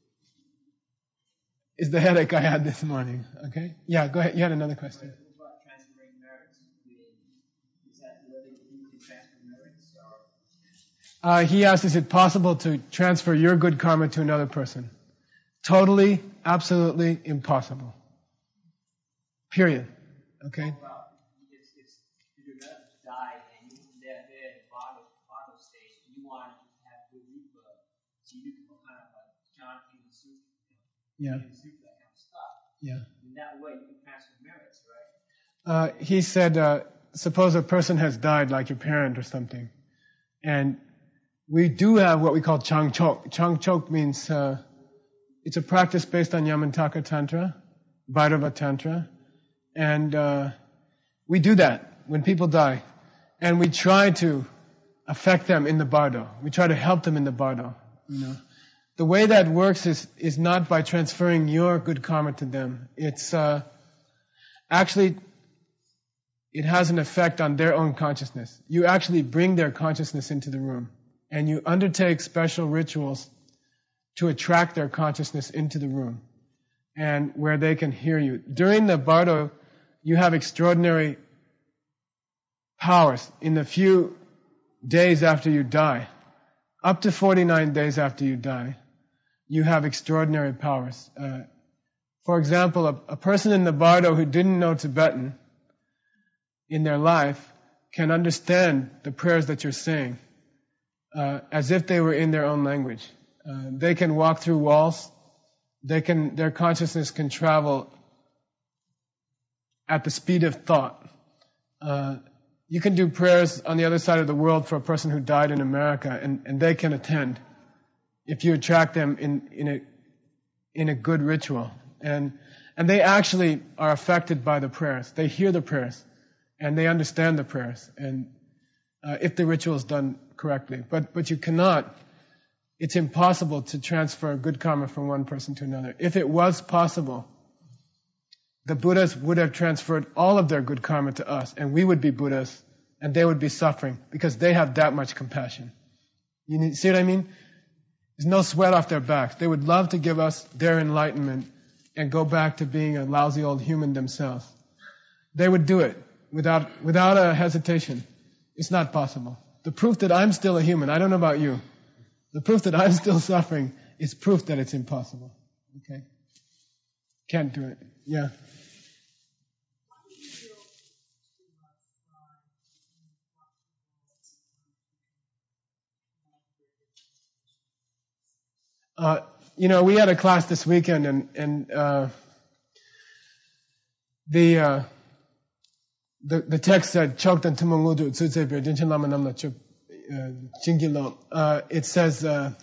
is the headache I had this morning. Okay? Yeah, go ahead. You had another question. About transferring merits, is that whether you can transfer merits or? He asked, is it possible to transfer your good karma to another person? Totally, absolutely impossible. Period. Okay? Well, if your relatives died and they're in the bottom stage, and you want to have good rebirth, so you can kind of like chanting the soup, Yeah. that kind of stuff. Yeah. In that way, you can transfer merits, right? He said, suppose a person has died, like your parent or something, and we do have what we call Changchok. Changchok means it's a practice based on Yamantaka Tantra, Bhairava Tantra, and we do that when people die, and we try to affect them in the bardo. We try to help them in the bardo. The way that works is not by transferring your good karma to them. It's actually, it has an effect on their own consciousness. You actually bring their consciousness into the room, and you undertake special rituals to attract their consciousness into the room, and where they can hear you. During the bardo, you have extraordinary powers in the few days after you die. Up to 49 days after you die, you have extraordinary powers. For example, a person in the bardo who didn't know Tibetan in their life can understand the prayers that you're saying as if they were in their own language. They can walk through walls. Their consciousness can travel at the speed of thought. You can do prayers on the other side of the world for a person who died in America, and they can attend if you attract them in a good ritual. And they actually are affected by the prayers. They hear the prayers, and they understand the prayers, and if the ritual is done correctly. But you cannot. It's impossible to transfer good karma from one person to another. If it was possible, the Buddhas would have transferred all of their good karma to us, and we would be Buddhas, and they would be suffering, because they have that much compassion. You see what I mean? There's no sweat off their backs. They would love to give us their enlightenment and go back to being a lousy old human themselves. They would do it without a hesitation. It's not possible. The proof that I'm still a human, I don't know about you, the proof that I'm still suffering is proof that it's impossible. Okay? Can't do it. Yeah. What do you feel to We had a class this weekend, and the text said, "Choktan tumangudu tsutsepe dinchin lama namna chuk jingilo." It says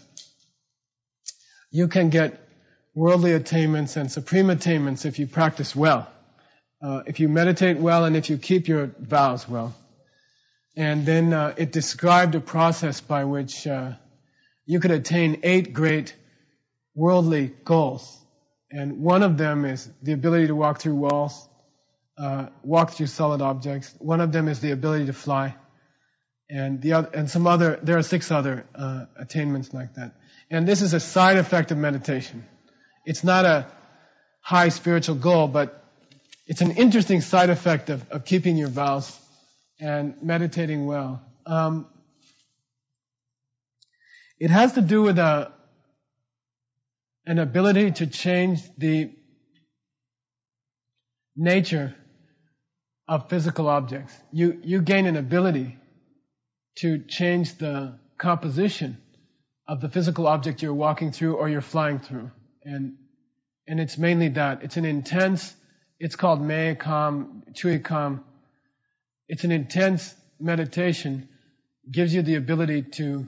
you can get worldly attainments and supreme attainments if you practice well, if you meditate well, and if you keep your vows well. And then it described a process by which you could attain 8 great worldly goals. And one of them is the ability to walk through walls, walk through solid objects. One of them is the ability to fly. And there are 6 other attainments like that. And this is a side effect of meditation. It's not a high spiritual goal, but it's an interesting side effect of keeping your vows and meditating well. It has to do with an ability to change the nature of physical objects. You gain an ability to change the composition of the physical object you're walking through or you're flying through. And it's mainly that. It's called Mei Kam, Chui Kam. It's an intense meditation, gives you the ability to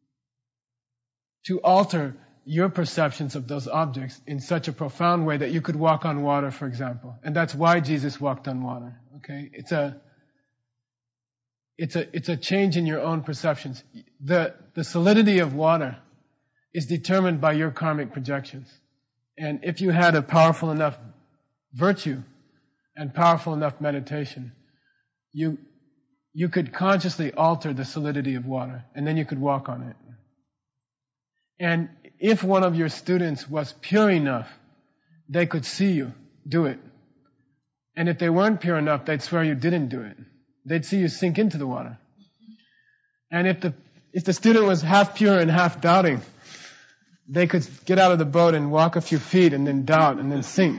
alter your perceptions of those objects in such a profound way that you could walk on water, for example. And that's why Jesus walked on water. Okay? It's a change in your own perceptions. The solidity of water is determined by your karmic projections. And if you had a powerful enough virtue and powerful enough meditation, you could consciously alter the solidity of water, and then you could walk on it. And if one of your students was pure enough, they could see you do it. And if they weren't pure enough, they'd swear you didn't do it. They'd see you sink into the water. And if the student was half pure and half doubting, they could get out of the boat and walk a few feet and then doubt and then sink.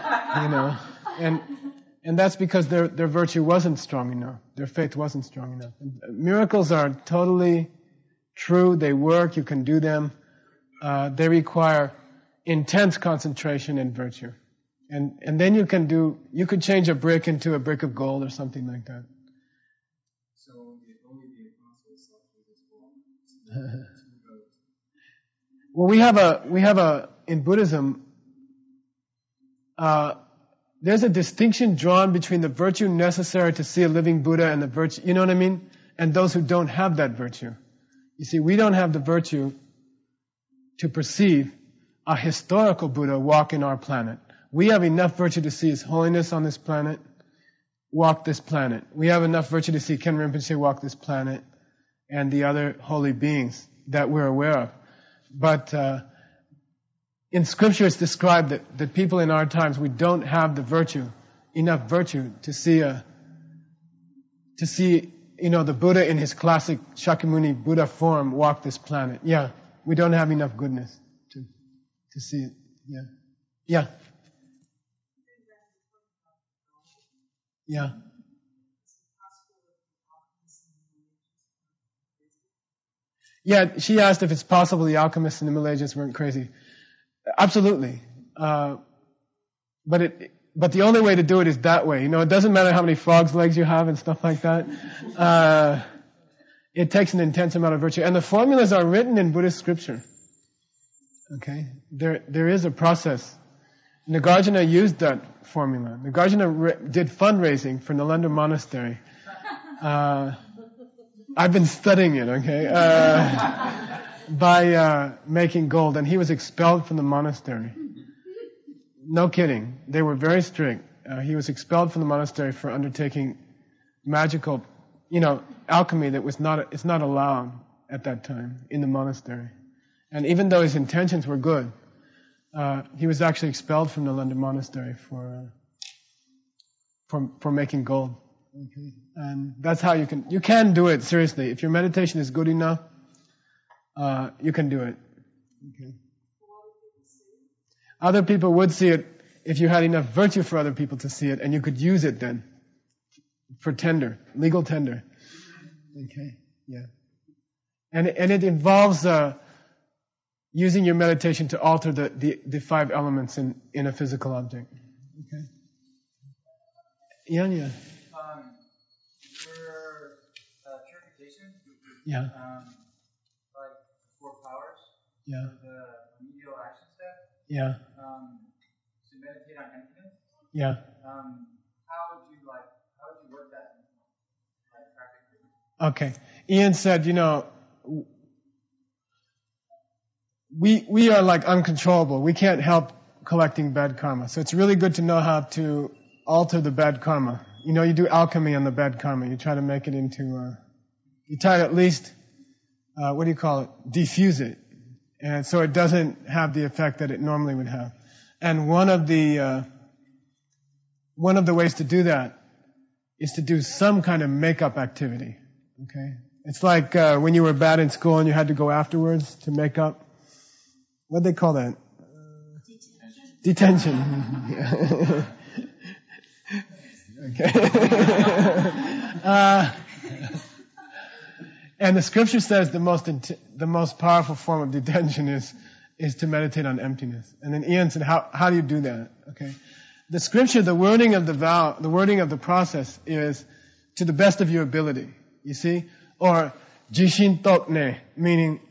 And that's because their virtue wasn't strong enough. Their faith wasn't strong enough. Miracles are totally true. They work. You can do them. They require intense concentration and virtue. And then you could change a brick into a brick of gold or something like that. So only the apostles saw Jesus walk. Well, we have in Buddhism, there's a distinction drawn between the virtue necessary to see a living Buddha and the virtue, you know what I mean? And those who don't have that virtue. You see, we don't have the virtue to perceive a historical Buddha walk in our planet. We have enough virtue to see His Holiness on this planet, walk this planet. We have enough virtue to see Ken Rinpoche walk this planet and the other holy beings that we're aware of. But in Scripture it's described that people in our times, we don't have the virtue, enough virtue to see the Buddha in his classic Shakyamuni Buddha form walk this planet. Yeah, we don't have enough goodness to see it. Yeah. Yeah. Yeah. Yeah, she asked if it's possible the alchemists and the Middle Ages weren't crazy. Absolutely. But the only way to do it is that way. It doesn't matter how many frog's legs you have and stuff like that. It takes an intense amount of virtue. And the formulas are written in Buddhist scripture. Okay? There is a process. Nagarjuna used that formula. Nagarjuna did fundraising for Nalanda Monastery. I've been studying it, okay? By making gold, and he was expelled from the monastery. No kidding. They were very strict. He was expelled from the monastery for undertaking magical, alchemy that it's not allowed at that time in the monastery. And even though his intentions were good, he was actually expelled from the Nalanda Monastery for making gold. Okay. And that's how you can do it, seriously. If your meditation is good enough, you can do it. Okay. Other people would see it if you had enough virtue for other people to see it, and you could use it then for legal tender. Okay. Yeah. And it involves using your meditation to alter the 5 elements in a physical object. Okay? Yeah. For purification, Yeah. like 4 powers, Yeah. the remedial action step, Yeah. to meditate on emptiness, Yeah. how would you work that practically? Okay. Ian said, we are like uncontrollable. We can't help collecting bad karma. So it's really good to know how to alter the bad karma. You do alchemy on the bad karma. You try to make it into, you try to at least, diffuse it. And so it doesn't have the effect that it normally would have. And one of the ways to do that is to do some kind of makeup activity. Okay? It's like when you were bad in school and you had to go afterwards to make up. What'd they call that? Detention. Okay. And the scripture says the most powerful form of detention is to meditate on emptiness. And then Ian said, how do you do that? Okay. The scripture, the wording of the vow, the wording of the process is to the best of your ability. You see? Or jishin tokne, meaning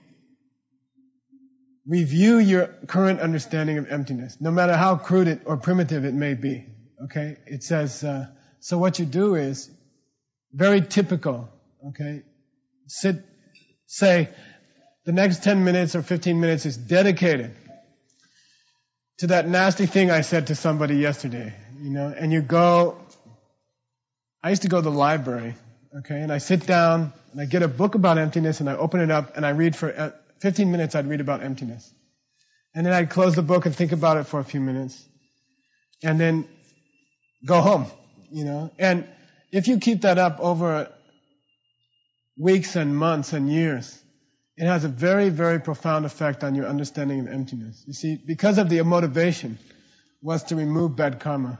review your current understanding of emptiness, no matter how crude or primitive it may be. Okay? It says, so what you do is very typical. Okay? Say, the next 10 minutes or 15 minutes is dedicated to that nasty thing I said to somebody yesterday, and you go, I used to go to the library, okay, and I sit down and I get a book about emptiness and I open it up and I read for 15 minutes. I'd read about emptiness. And then I'd close the book and think about it for a few minutes and then go home, and if you keep that up over weeks and months and years, it has a very, very profound effect on your understanding of emptiness. You see, because of the motivation was to remove bad karma,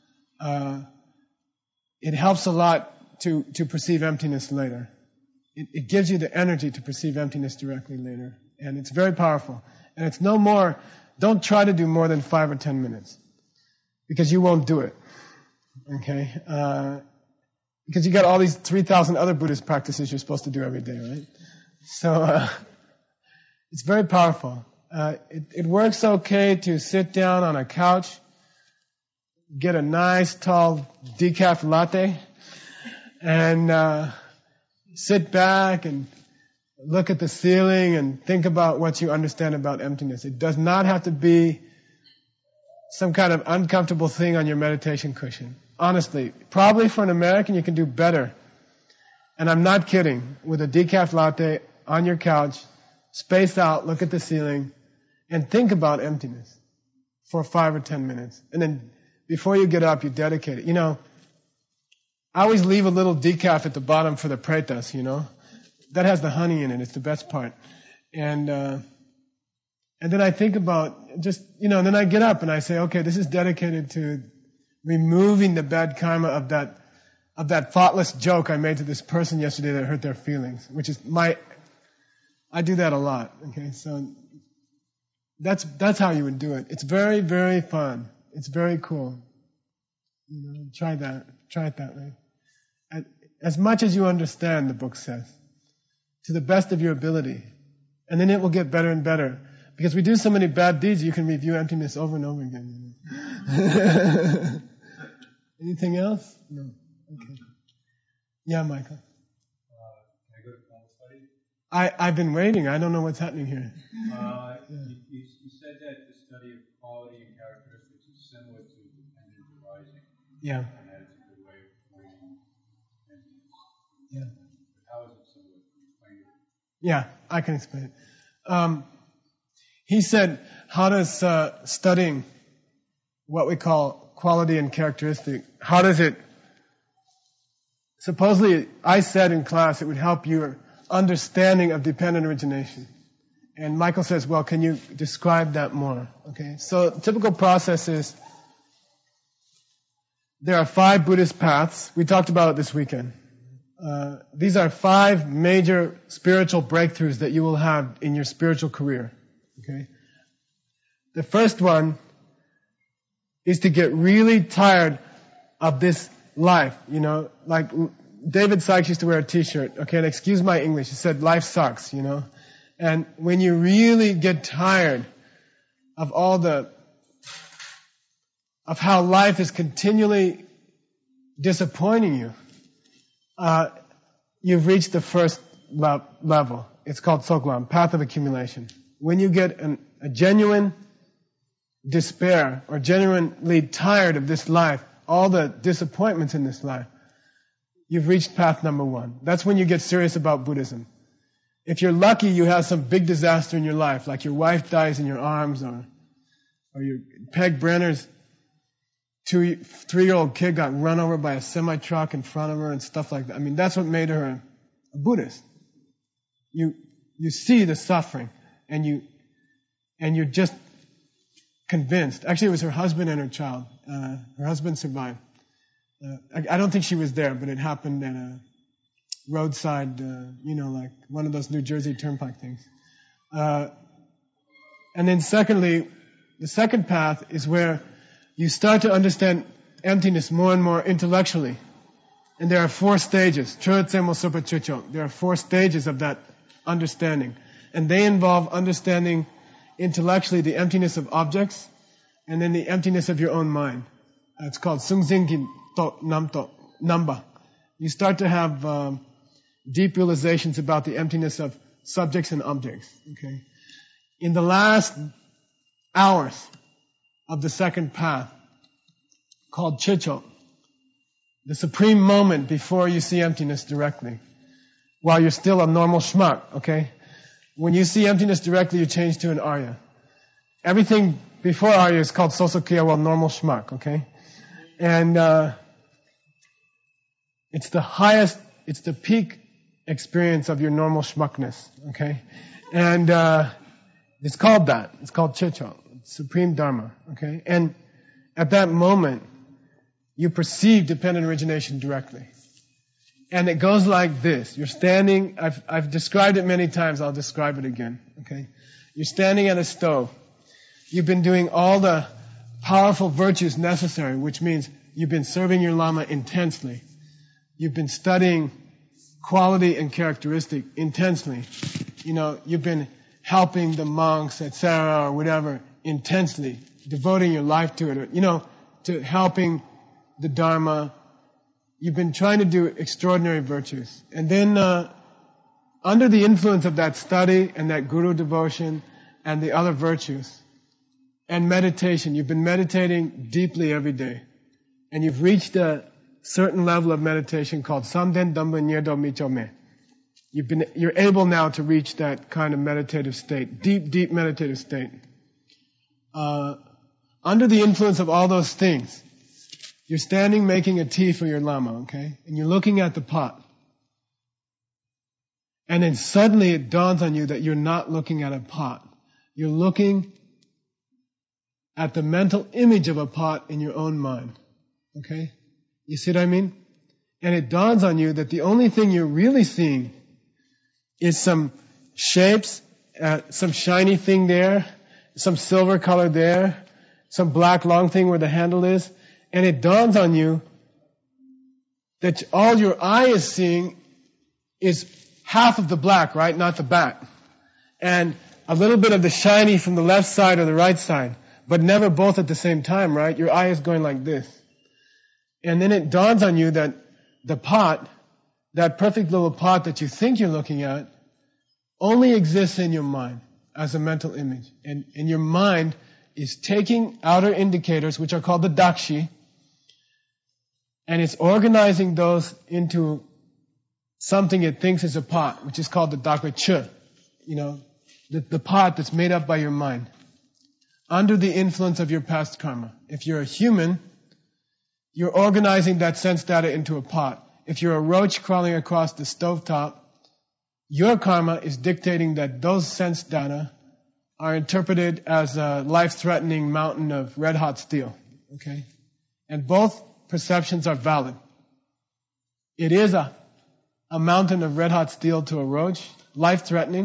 it helps a lot to perceive emptiness later. It gives you the energy to perceive emptiness directly later. And it's very powerful. And it's no more, don't try to do more than 5 or 10 minutes. Because you won't do it. Okay? Because you got all these 3,000 other Buddhist practices you're supposed to do every day, right? So, it's very powerful. It works okay to sit down on a couch, get a nice tall decaf latte, and sit back and look at the ceiling and think about what you understand about emptiness. It does not have to be some kind of uncomfortable thing on your meditation cushion. Honestly, probably for an American you can do better. And I'm not kidding. With a decaf latte on your couch, space out, look at the ceiling, and think about emptiness for 5 or 10 minutes. And then before you get up, you dedicate it. I always leave a little decaf at the bottom for the pretas, That has the honey in it. It's the best part. And then I think about and then I get up and I say, okay, this is dedicated to removing the bad karma of that thoughtless joke I made to this person yesterday that hurt their feelings, which is I do that a lot. Okay, so that's how you would do it. It's very, very fun. It's very cool. Try it that way. As much as you understand, the book says, to the best of your ability. And then it will get better and better. Because we do so many bad deeds, you can review emptiness over and over again. Anything else? No. Okay. Yeah, Michael. Can I go to Bible study? I've been waiting. I don't know what's happening here. You said that the study of quality and characteristics is similar to dependent arising. Yeah. And that it's a good way of avoiding emptiness. Yeah. But how is it similar? Can you explain it? Yeah, I can explain it. He said, how does studying what we call quality and characteristic, how does it, supposedly I said in class it would help your understanding of dependent origination. And Michael says, well, can you describe that more? Okay, so typical process is there are 5 Buddhist paths. We talked about it this weekend. These are 5 major spiritual breakthroughs that you will have in your spiritual career. Okay? The first one is to get really tired of this life, you know, like David Sykes used to wear a t-shirt, okay, and excuse my English, he said, life sucks, you know, and when you really get tired of of how life is continually disappointing you, you've reached the first level. It's called Soklam, path of accumulation. When you get a genuine despair or genuinely tired of this life, all the disappointments in this life, you've reached path number 1. That's when you get serious about Buddhism. If you're lucky, you have some big disaster in your life, like your wife dies in your arms, or your Peg Brenner's 3-year-old kid got run over by a semi-truck in front of her and stuff like that. I mean, that's what made her a Buddhist. You see the suffering, and you're just convinced. Actually, it was her husband and her child. Her husband survived. I don't think she was there, but it happened at a roadside, like one of those New Jersey Turnpike things. And then secondly, the second path is where you start to understand emptiness more and more intellectually. And there are 4 stages. There are 4 stages of that understanding. And they involve understanding intellectually the emptiness of objects, and then the emptiness of your own mind. It's called Sungzinkin To Namto Namba. You start to have deep realizations about the emptiness of subjects and objects. Okay, in the last hours of the second path, called Chicho, the supreme moment before you see emptiness directly, while you're still a normal schmuck. Okay. When you see emptiness directly, you change to an Arya. Everything before Arya is called Sosokiya, well, normal schmuck, okay? And it's the peak experience of your normal schmuckness, okay? And it's called that. It's called Chicho, Supreme Dharma, okay? And at that moment, you perceive dependent origination directly. And it goes like this. You're standing, I've described it many times, I'll describe it again, okay? You're standing at a stove. You've been doing all the powerful virtues necessary, which means you've been serving your Lama intensely. You've been studying quality and characteristic intensely. You've been helping the monks, etc., or whatever, intensely, devoting your life to it, to helping the Dharma. You've been trying to do extraordinary virtues. And then, under the influence of that study and that guru devotion and the other virtues and meditation, you've been meditating deeply every day. And you've reached a certain level of meditation called Samden Dhamma Nyedo Micho Me. You're able now to reach that kind of meditative state, deep meditative state. Under the influence of all those things, you're standing making a tea for your Lama, okay? And you're looking at the pot. And then suddenly it dawns on you that you're not looking at a pot. You're looking at the mental image of a pot in your own mind. Okay? You see what I mean? And it dawns on you that the only thing you're really seeing is some shapes, some shiny thing there, some silver color there, some black long thing where the handle is. And it dawns on you that all your eye is seeing is half of the black, right? Not the back. And a little bit of the shiny from the left side or the right side, but never both at the same time, right? Your eye is going like this. And then it dawns on you that the pot, that perfect little pot that you think you're looking at, only exists in your mind as a mental image. And your mind is taking outer indicators, which are called the dakshi, and it's organizing those into something it thinks is a pot, which is called the dakwa-cha. The pot that's made up by your mind, under the influence of your past karma. If you're a human, you're organizing that sense data into a pot. If you're a roach crawling across the stovetop, your karma is dictating that those sense data are interpreted as a life-threatening mountain of red-hot steel. Okay? And both perceptions are valid. It is a mountain of red-hot steel to a roach, life-threatening,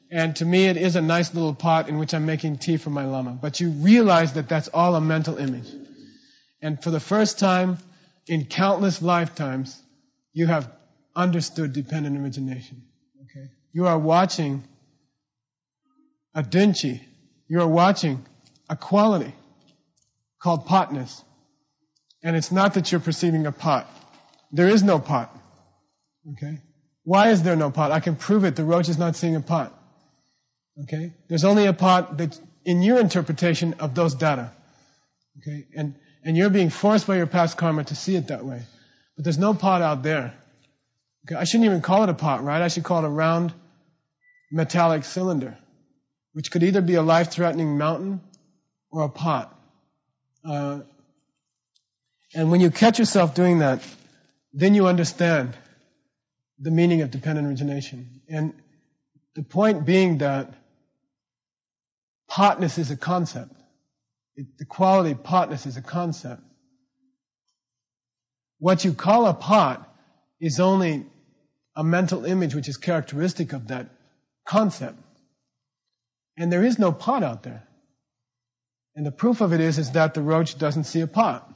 And to me, it is a nice little pot in which I'm making tea for my lama. But you realize that that's all a mental image. And for the first time in countless lifetimes, you have understood dependent origination. Okay? You are watching a dinchi. You are watching a quality called potness. And it's not that you're perceiving a pot. There is no pot. Okay? Why is there no pot? I can prove it. The roach is not seeing a pot. Okay? There's only a pot that's in your interpretation of those data. Okay? And you're being forced by your past karma to see it that way. But there's no pot out there. Okay? I shouldn't even call it a pot, right? I should call it a round metallic cylinder, which could either be a life-threatening mountain or a pot. And when you catch yourself doing that, then you understand the meaning of dependent origination. And the point being that potness is a concept. The quality of potness is a concept. What you call a pot is only a mental image which is characteristic of that concept. And there is no pot out there. And the proof of it is that the roach doesn't see a pot.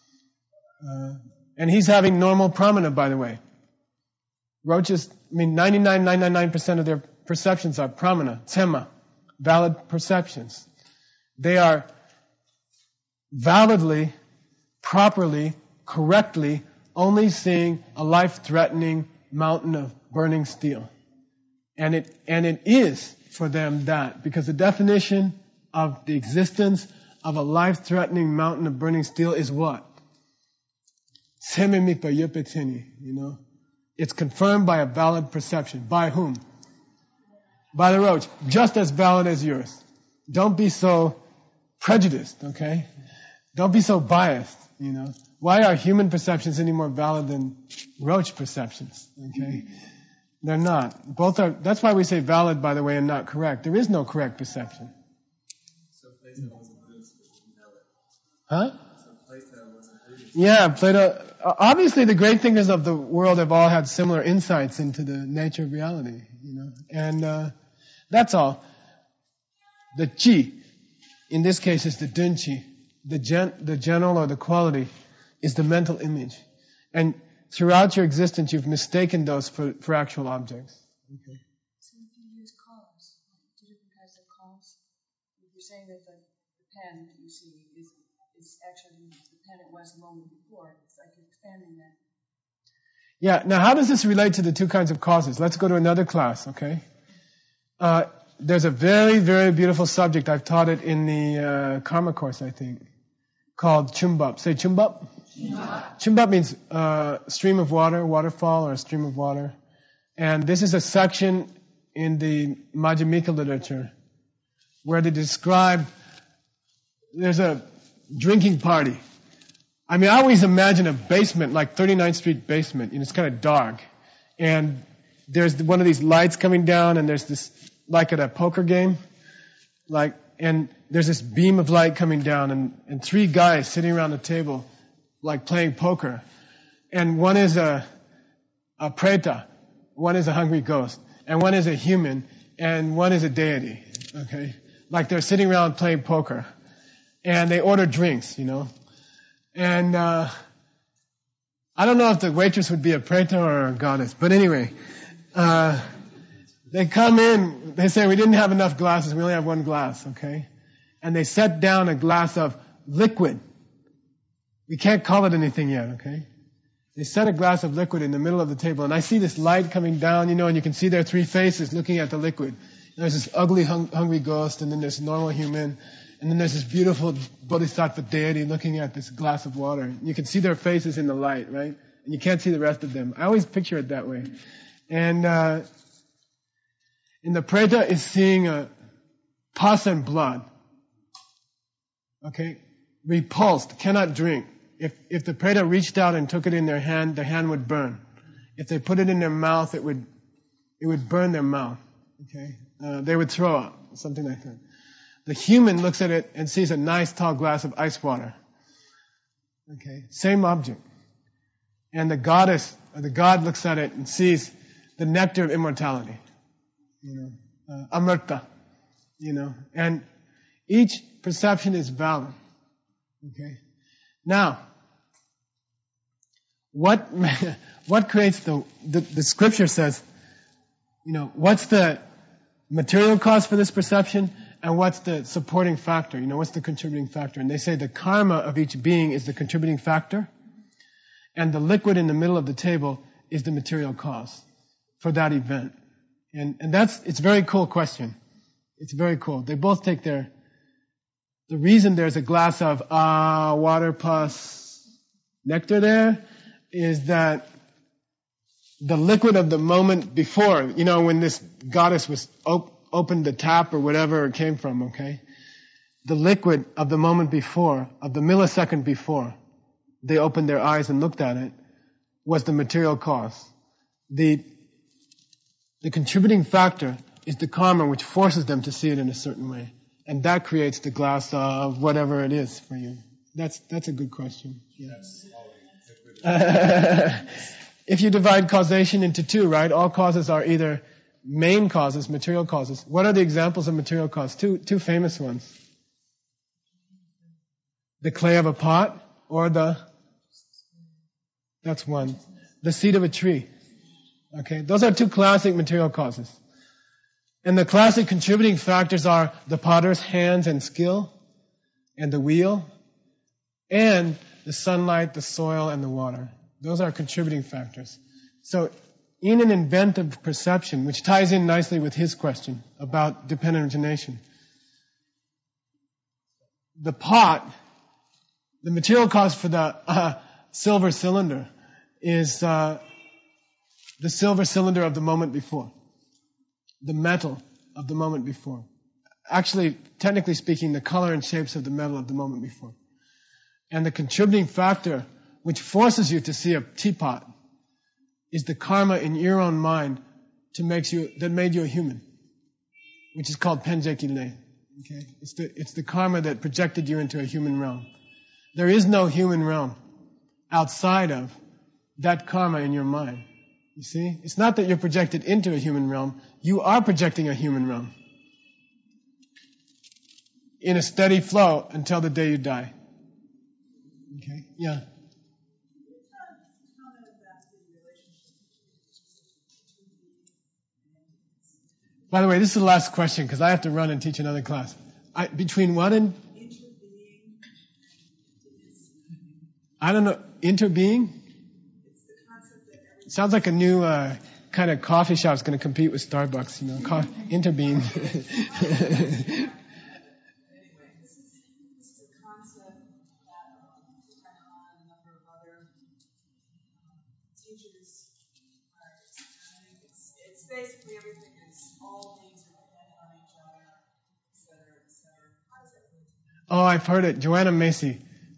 And he's having normal pramana, by the way. Roaches, 99.999% of their perceptions are pramana, tsema, valid perceptions. They are validly, properly, correctly only seeing a life-threatening mountain of burning steel. And it is for them that, because the definition of the existence of a life-threatening mountain of burning steel is what? It's confirmed by a valid perception. By whom? By the roach. Just as valid as yours. Don't be so prejudiced, okay? Don't be so biased, Why are human perceptions any more valid than roach perceptions, okay? They're not. Both are, that's why we say valid, by the way, and not correct. There is no correct perception. So Plato wasn't Buddhist, but you know it. Huh? So Plato wasn't Buddhist. Yeah, Plato. Obviously, the great thinkers of the world have all had similar insights into the nature of reality, And that's all. The chi, in this case, is the dunchi. The general or the quality is the mental image. And throughout your existence, you've mistaken those for actual objects. Okay. So if you use cause, two different kinds of cause, if you're saying that the pen that you see is actually the pen it was a moment before, it's like you're expanding that. Yeah, now how does this relate to the two kinds of causes? Let's go to another class, okay? There's a very, very beautiful subject. I've taught it in the Karma course, I think, called Chumbap. Say Chumbap. Chumbap means stream of water, waterfall, or a stream of water. And this is a section in the Madhyamika literature where they describe there's a drinking party. I always imagine a basement, like 39th Street basement, it's kind of dark. And there's one of these lights coming down, and there's this, like at a poker game, and there's this beam of light coming down, and three guys sitting around the table, like playing poker. And one is a preta, one is a hungry ghost, and one is a human, and one is a deity. Okay? Like they're sitting around playing poker. And they order drinks, And I don't know if the waitress would be a preta or a goddess, but anyway, they come in, they say, we didn't have enough glasses, we only have one glass, okay? And they set down a glass of liquid. We can't call it anything yet, okay? They set a glass of liquid in the middle of the table, and I see this light coming down, and you can see their three faces looking at the liquid. There's this ugly, hungry ghost, and then there's normal human, and then there's this beautiful bodhisattva deity looking at this glass of water. You can see their faces in the light, right? And you can't see the rest of them. I always picture it that way. And the preta is seeing pus and blood. Okay? Repulsed, cannot drink. If the preta reached out and took it in their hand, the hand would burn. If they put it in their mouth, it would burn their mouth. Okay? They would throw up, something like that. The human looks at it and sees a nice tall glass of ice water. Okay? Same object. And the goddess, or the god looks at it and sees the nectar of immortality. amarta, and each perception is valid. Okay. Now, what creates the scripture says, what's the material cause for this perception and what's the supporting factor? What's the contributing factor? And they say the karma of each being is the contributing factor, and the liquid in the middle of the table is the material cause for that event. And it's a very cool question. It's very cool. They both take the reason there's a glass of water plus nectar there is that the liquid of the moment before, when this goddess was opened the tap or whatever it came from, okay? The liquid of the moment before, of the millisecond before they opened their eyes and looked at it, was the material cause. The contributing factor is the karma which forces them to see it in a certain way. And that creates the glass of whatever it is for you. That's a good question. Yes. If you divide causation into two, right? All causes are either main causes, material causes. What are the examples of material causes? Two famous ones. The clay of a pot or that's one. The seed of a tree. Okay? Those are two classic material causes. And the classic contributing factors are the potter's hands and skill, and the wheel, and the sunlight, the soil, and the water. Those are contributing factors. So, in an inventive perception, which ties in nicely with his question about dependent origination, the pot, the material cause for the silver cylinder is the silver cylinder of the moment before. The metal of the moment before. Actually, technically speaking, the color and shapes of the metal of the moment before. And the contributing factor which forces you to see a teapot is the karma in your own mind that made you a human, which is called penjekile. Okay? It's the karma that projected you into a human realm. There is no human realm outside of that karma in your mind. You see? It's not that you're projected into a human realm. You are projecting a human realm in a steady flow until the day you die. Okay? Yeah. By the way, this is the last question because I have to run and teach another class. Between what and? I don't know. Interbeing? Sounds like a new kind of coffee shop is going to compete with Starbucks, Interbeing. Anyway, this is a concept that Buddha and a number of other teachers are explaining. It's basically everything is all things are dependent on each other, et cetera, et cetera. How does that work? Oh, I've heard it. Joanna Macy,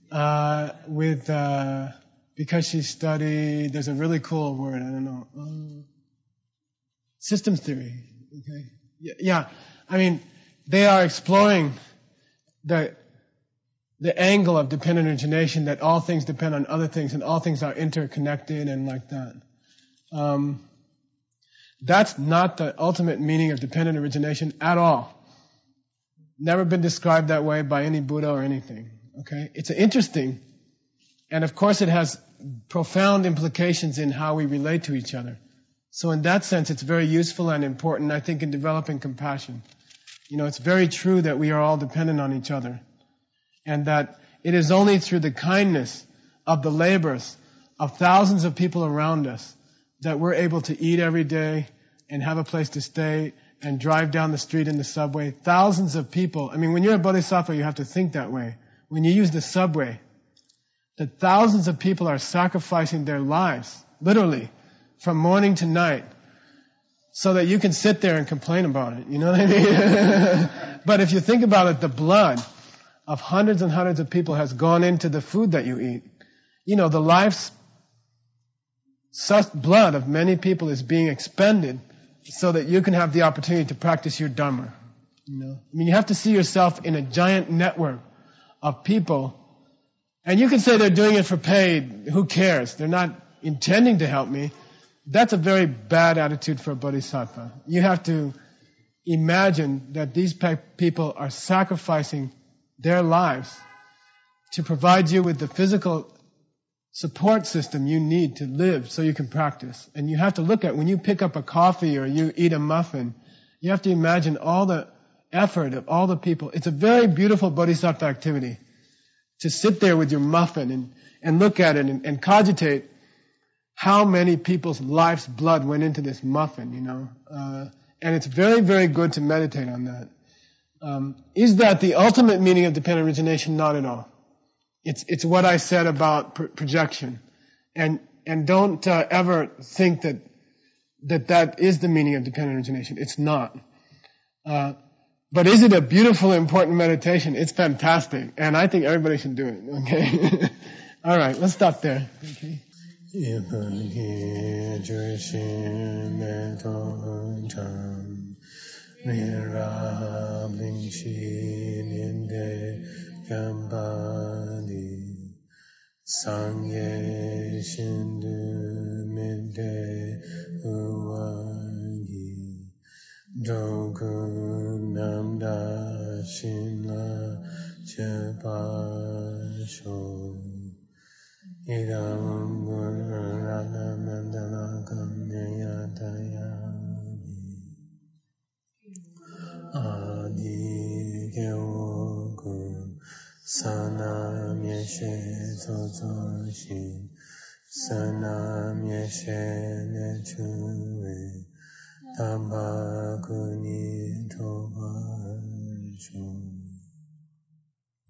because she studied, there's a really cool word, I don't know, systems theory. Okay. Yeah. I mean, they are exploring the angle of dependent origination, that all things depend on other things and all things are interconnected and like that. That's not the ultimate meaning of dependent origination at all. Never been described that way by any Buddha or anything. Okay? It's interesting, and of course it has profound implications in how we relate to each other. So in that sense, it's very useful and important, I think, in developing compassion. It's very true that we are all dependent on each other. And that it is only through the kindness of the labors of thousands of people around us that we're able to eat every day and have a place to stay and drive down the street in the subway. Thousands of people. I mean, when you're a bodhisattva, you have to think that way. When you use the subway, that thousands of people are sacrificing their lives, literally, from morning to night, so that you can sit there and complain about it. You know what I mean? But if you think about it, the blood of hundreds and hundreds of people has gone into the food that you eat. The life's blood of many people is being expended so that you can have the opportunity to practice your Dharma. I mean, you have to see yourself in a giant network of people. And you can say they're doing it for paid. Who cares? They're not intending to help me. That's a very bad attitude for a bodhisattva. You have to imagine that these people are sacrificing their lives to provide you with the physical support system you need to live so you can practice. And you have to look at when you pick up a coffee or you eat a muffin, you have to imagine all the effort of all the people. It's a very beautiful bodhisattva activity to sit there with your muffin and look at it and cogitate how many people's life's blood went into this muffin, you know. And it's very, very good to meditate on that. Is that the ultimate meaning of dependent origination? Not at all. It's what I said about projection. And don't ever think that is the meaning of dependent origination. It's not. But is it a beautiful, important meditation? It's fantastic. And I think everybody should do it, okay? All right, let's stop there. Okay. Sangye Shindu Minde Uwangi Jogu Namda Shinla Chepasho Idam Guru Rana Mandala Kamyatayami Adi Gyogu Sanam Yeshe Zozo Shin Sanam Yeshe Nechuwe Tamba